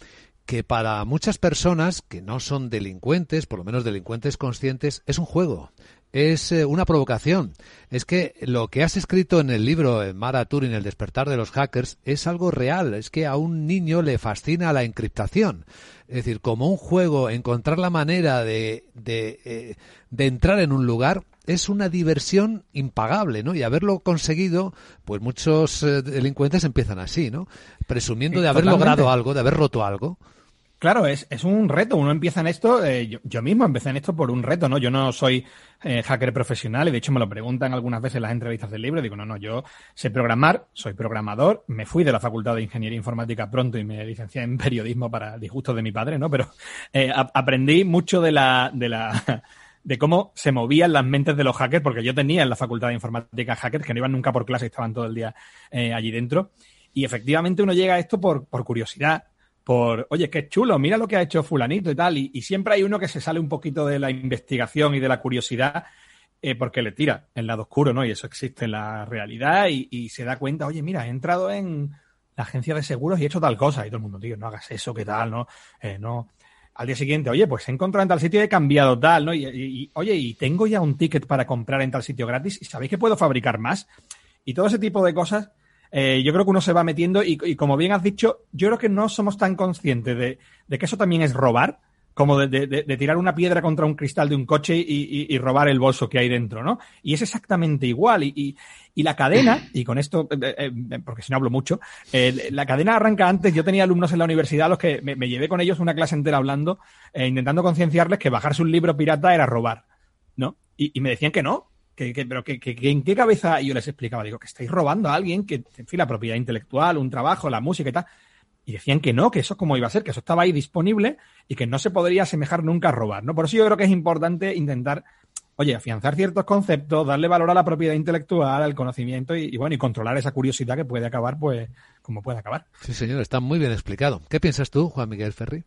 S2: que para muchas personas que no son delincuentes, por lo menos delincuentes conscientes, es un juego, es eh, una provocación. Es que lo que has escrito en el libro, en Mara Turing, El despertar de los hackers, es algo real. Es que a un niño le fascina la encriptación. Es decir, como un juego, encontrar la manera de, de, eh, de entrar en un lugar es una diversión impagable, ¿no? Y haberlo conseguido, pues muchos eh, delincuentes empiezan así, ¿no? Presumiendo de haber
S10: Totalmente.
S2: logrado algo, de haber roto algo.
S10: Claro, es, es un reto. Uno empieza en esto, eh, yo, yo mismo empecé en esto por un reto, ¿no? Yo no soy eh, hacker profesional y de hecho me lo preguntan algunas veces en las entrevistas del libro. Digo, no, no, yo sé programar, soy programador, me fui de la Facultad de Ingeniería Informática pronto y me licencié en periodismo para disgusto de mi padre, ¿no? Pero eh, a, aprendí mucho de la... De la de cómo se movían las mentes de los hackers, porque yo tenía en la Facultad de Informática hackers que no iban nunca por clase y estaban todo el día eh, allí dentro. Y efectivamente uno llega a esto por, por curiosidad, por, oye, qué chulo, mira lo que ha hecho fulanito y tal. Y, y siempre hay uno que se sale un poquito de la investigación y de la curiosidad eh, porque le tira el lado oscuro, ¿no? Y eso existe en la realidad y, y se da cuenta, oye, mira, he entrado en la agencia de seguros y he hecho tal cosa. Y todo el mundo, tío, no hagas eso, ¿qué tal? No, eh, no... Al día siguiente, oye, pues he encontrado en tal sitio y he cambiado tal, ¿no? Y, y, y, oye, y tengo ya un ticket para comprar en tal sitio gratis y ¿sabéis que puedo fabricar más? Y todo ese tipo de cosas, eh, yo creo que uno se va metiendo y, y como bien has dicho, yo creo que no somos tan conscientes de, de que eso también es robar, como de, de, de tirar una piedra contra un cristal de un coche y, y, y robar el bolso que hay dentro, ¿no? Y es exactamente igual. Y, y, y la cadena, y con esto, eh, eh, porque si no hablo mucho, eh, la cadena arranca antes. Yo tenía alumnos en la universidad a los que me, me llevé con ellos una clase entera hablando, eh, intentando concienciarles que bajarse un libro pirata era robar, ¿no? Y, y me decían que no, que, que pero que, que, que en qué cabeza, y yo les explicaba, digo, que estáis robando a alguien que, en fin, la propiedad intelectual, un trabajo, la música y tal. Y decían que no, que eso como iba a ser, que eso estaba ahí disponible y que no se podría asemejar nunca a robar, ¿no? Por eso yo creo que es importante intentar, oye, afianzar ciertos conceptos, darle valor a la propiedad intelectual, al conocimiento y, y bueno, y controlar esa curiosidad que puede acabar, pues, como puede acabar.
S2: Sí, señor, está muy bien explicado. ¿Qué piensas tú, Juan Miguel Ferri?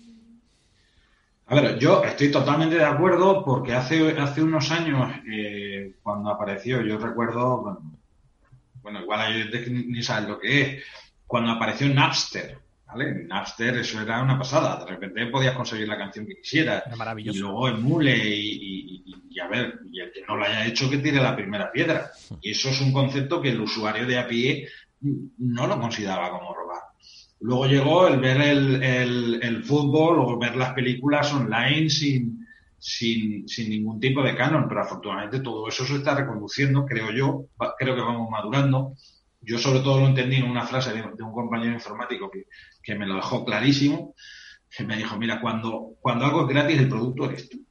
S11: A ver, yo estoy totalmente de acuerdo porque hace, hace unos años, eh, cuando apareció, yo recuerdo, bueno, bueno igual hay de que ni sabes lo que es, cuando apareció Napster, ¿vale? Napster, eso era una pasada. De repente podías conseguir la canción que quisieras.
S10: Era maravilloso.
S11: Y luego Emule y, y, y a ver, y el que no lo haya hecho que tire la primera piedra. Y eso es un concepto que el usuario de a pie no lo consideraba como robar. Luego llegó el ver el, el, el fútbol o ver las películas online sin, sin, sin ningún tipo de canon. Pero afortunadamente todo eso se está reconduciendo, creo yo. Creo que vamos madurando. Yo sobre todo lo entendí en una frase de, de un compañero informático que, que me lo dejó clarísimo, que me dijo, mira, cuando, cuando algo es gratis, el producto eres tú.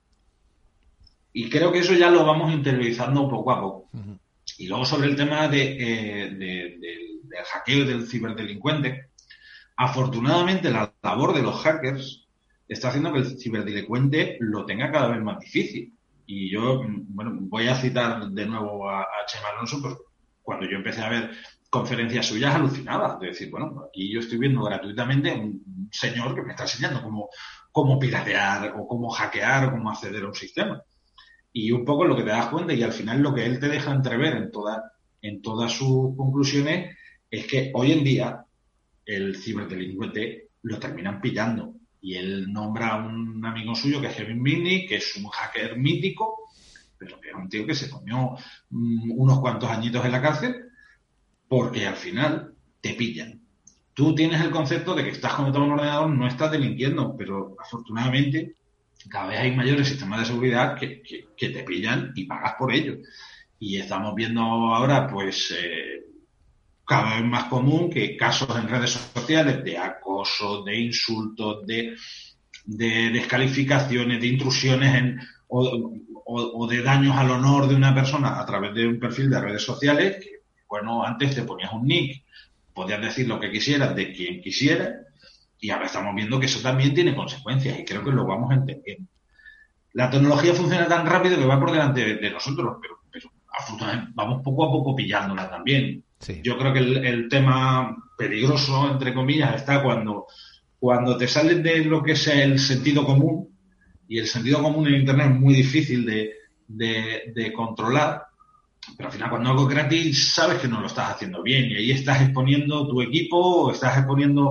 S11: Y creo que eso ya lo vamos interiorizando poco a poco. Uh-huh. Y luego sobre el tema de, eh, de, de, del hackeo y del ciberdelincuente, afortunadamente la labor de los hackers está haciendo que el ciberdelincuente lo tenga cada vez más difícil. Y yo, bueno, voy a citar de nuevo a, a Chema Alonso, pues cuando yo empecé a ver conferencias suyas alucinaba, de decir, bueno, aquí yo estoy viendo gratuitamente un señor que me está enseñando cómo, cómo piratear o cómo hackear o cómo acceder a un sistema. Y un poco lo que te das cuenta y al final lo que él te deja entrever en, toda, en todas sus conclusiones es que hoy en día el ciberdelincuente lo terminan pillando. Y él nombra a un amigo suyo que es Kevin Mitnick, que es un hacker mítico, pero que es un tío que se comió um, unos cuantos añitos en la cárcel porque al final te pillan. Tú tienes el concepto de que estás conectado a un ordenador, no estás delinquiendo, pero afortunadamente cada vez hay mayores sistemas de seguridad que, que, que te pillan y pagas por ello. Y estamos viendo ahora, pues, eh, cada vez más común que casos en redes sociales de acoso, de insultos, de, de descalificaciones, de intrusiones en, o, o, o de daños al honor de una persona a través de un perfil de redes sociales, que, bueno, antes te ponías un nick, podías decir lo que quisieras de quien quisiera, y ahora estamos viendo que eso también tiene consecuencias, y creo que lo vamos entendiendo. La tecnología funciona tan rápido que va por delante de, de nosotros, pero, pero vamos poco a poco pillándola también. Sí. Yo creo que el, el tema peligroso, entre comillas, está cuando, cuando te sales de lo que es el sentido común, y el sentido común en Internet es muy difícil de, de, de controlar, pero al final cuando algo es gratis sabes que no lo estás haciendo bien y ahí estás exponiendo tu equipo o estás exponiendo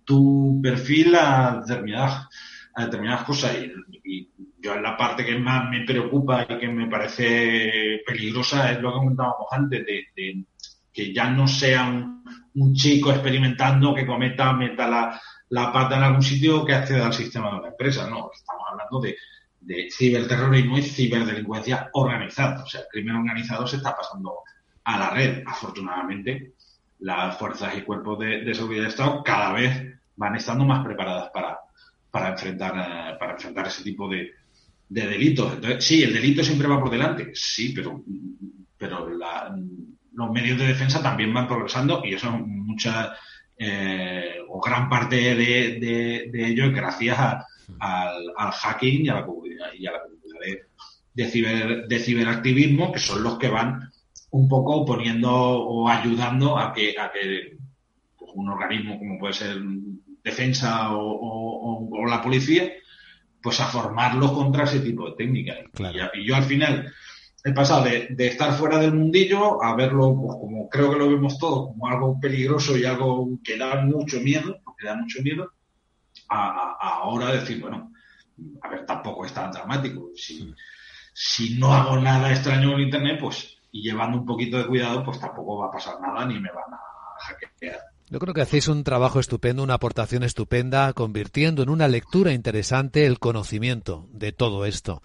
S11: tu perfil a determinadas, a determinadas cosas. Y, y yo en la parte que más me preocupa y que me parece peligrosa es lo que comentábamos antes, de, de que ya no sea un, un chico experimentando que cometa, meta la, la pata en algún sitio que acceda al sistema de una empresa. No, estamos hablando de, de ciberterrorismo y ciberdelincuencia organizada. O sea, el crimen organizado se está pasando a la red. Afortunadamente, las fuerzas y cuerpos de, de seguridad de Estado cada vez van estando más preparadas para, para enfrentar, para enfrentar ese tipo de, de delitos. Entonces, sí, el delito siempre va por delante, sí, pero, pero la, los medios de defensa también van progresando y eso mucha eh, o gran parte de, de, de ello es gracias a, al, al hacking y a la comunidad, y a la comunidad de, de, ciber, de ciberactivismo, que son los que van un poco poniendo o ayudando a que, a que pues, un organismo como puede ser defensa o, o, o la policía, pues a formarlos contra ese tipo de técnicas. Claro. Y, y yo al final he pasado de, de estar fuera del mundillo a verlo, pues como creo que lo vemos todos, como algo peligroso y algo que da mucho miedo, que da mucho miedo, a, a, a ahora decir, bueno, a ver, tampoco es tan dramático. Si, si no hago nada extraño en Internet, pues y llevando un poquito de cuidado, pues tampoco va a pasar nada ni me van a hackear.
S2: Yo creo que hacéis un trabajo estupendo, una aportación estupenda, convirtiendo en una lectura interesante el conocimiento de todo esto.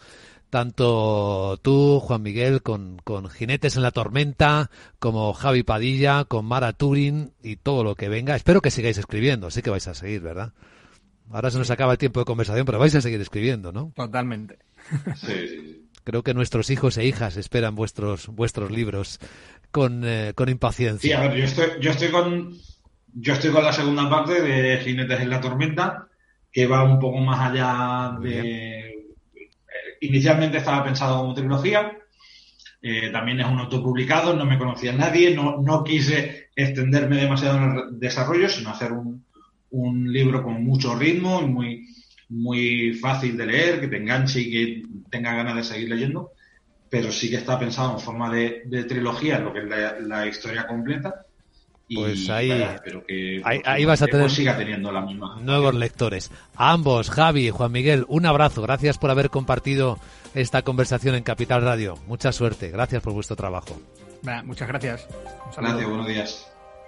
S2: Tanto tú, Juan Miguel, con, con Jinetes en la Tormenta, como Javi Padilla, con Mara Turing y todo lo que venga. Espero que sigáis escribiendo, sé que vais a seguir, ¿verdad? Ahora se nos acaba el tiempo de conversación, pero vais a seguir escribiendo, ¿no?
S10: Totalmente.
S11: Sí, sí, sí.
S2: Creo que nuestros hijos e hijas esperan vuestros vuestros libros con, eh, con impaciencia.
S11: Sí, a ver, yo estoy, yo estoy con yo estoy con la segunda parte de Jinetes en la Tormenta, que va un poco más allá de... Inicialmente estaba pensado como trilogía, eh, también es un autopublicado, no me conocía nadie, no, no quise extenderme demasiado en el desarrollo, sino hacer un, un libro con mucho ritmo y muy... muy fácil de leer, que te enganche y que tenga ganas de seguir leyendo, pero sí que está pensado en forma de, de trilogía, lo que es la, la historia completa. Y
S2: pues ahí,
S11: bueno, espero que
S2: ahí, ahí vas a tener
S11: siga teniendo la misma
S2: nuevos lectores. A ambos, Javi, Juan Miguel, un abrazo. Gracias por haber compartido esta conversación en Capital Radio. Mucha suerte. Gracias por vuestro trabajo.
S10: Bah, muchas gracias.
S11: Gracias, buenos días.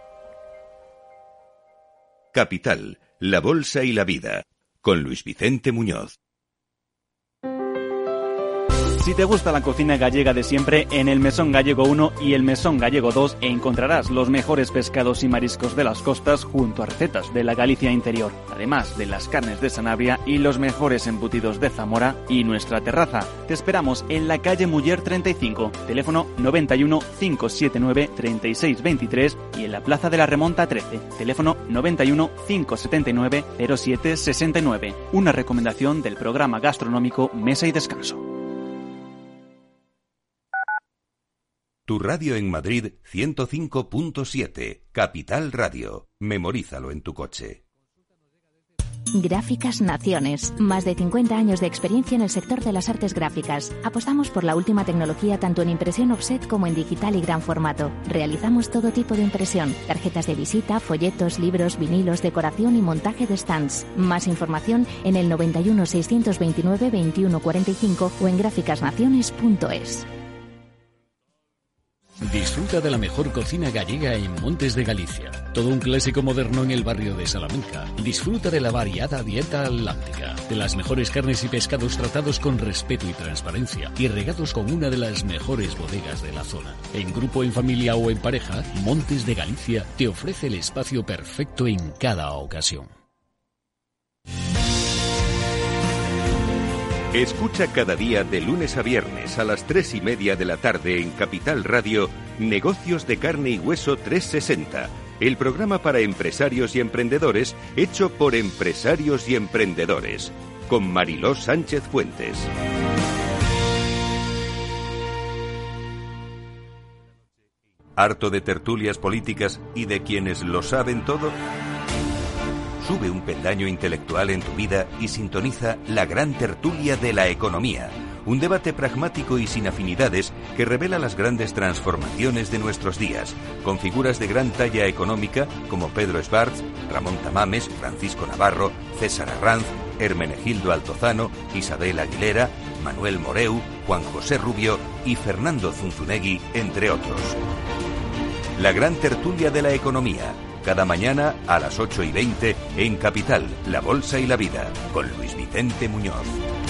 S1: Capital, la bolsa y la vida. Con Luis Vicente Muñoz.
S12: Si te gusta la cocina gallega de siempre, en el Mesón Gallego uno y el Mesón Gallego dos encontrarás los mejores pescados y mariscos de las costas junto a recetas de la Galicia interior, además de las carnes de Sanabria y los mejores embutidos de Zamora y nuestra terraza. Te esperamos en la calle Muller treinta y cinco, teléfono noventa y uno, cinco setenta y nueve, treinta y seis veintitrés y en la Plaza de la Remonta trece, teléfono noventa y uno, cinco setenta y nueve, cero siete sesenta y nueve. Una recomendación del programa gastronómico Mesa y Descanso.
S1: Tu radio en Madrid ciento cinco punto siete, Capital Radio. Memorízalo en tu coche.
S13: Gráficas Naciones. Más de cincuenta años de experiencia en el sector de las artes gráficas. Apostamos por la última tecnología tanto en impresión offset como en digital y gran formato. Realizamos todo tipo de impresión. Tarjetas de visita, folletos, libros, vinilos, decoración y montaje de stands. Más información en el noventa y uno, seiscientos veintinueve, veintiuno cuarenta y cinco o en gráficas naciones punto es.
S14: Disfruta de la mejor cocina gallega en Montes de Galicia. Todo un clásico moderno en el barrio de Salamanca. Disfruta de la variada dieta atlántica, de las mejores carnes y pescados tratados con respeto y transparencia y regados con una de las mejores bodegas de la zona. En grupo, en familia o en pareja, Montes de Galicia te ofrece el espacio perfecto en cada ocasión.
S1: Escucha cada día de lunes a viernes a las tres y media de la tarde en Capital Radio Negocios de Carne y Hueso trescientos sesenta, el programa para empresarios y emprendedores hecho por empresarios y emprendedores, con Mariló Sánchez Fuentes. ¿Harto de tertulias políticas y de quienes lo saben todo? Sube un peldaño intelectual en tu vida y sintoniza la gran tertulia de la economía, Un debate pragmático y sin afinidades que revela las grandes transformaciones de nuestros días, con figuras de gran talla económica como Pedro Schwartz, Ramón Tamames, Francisco Navarro, César Arranz, Hermenegildo Altozano, Isabel Aguilera, Manuel Moreu, Juan José Rubio y Fernando Zunzunegui, entre otros. La gran tertulia de la economía, cada mañana a las ocho y veinte en Capital, La Bolsa y la Vida, con Luis Vicente Muñoz.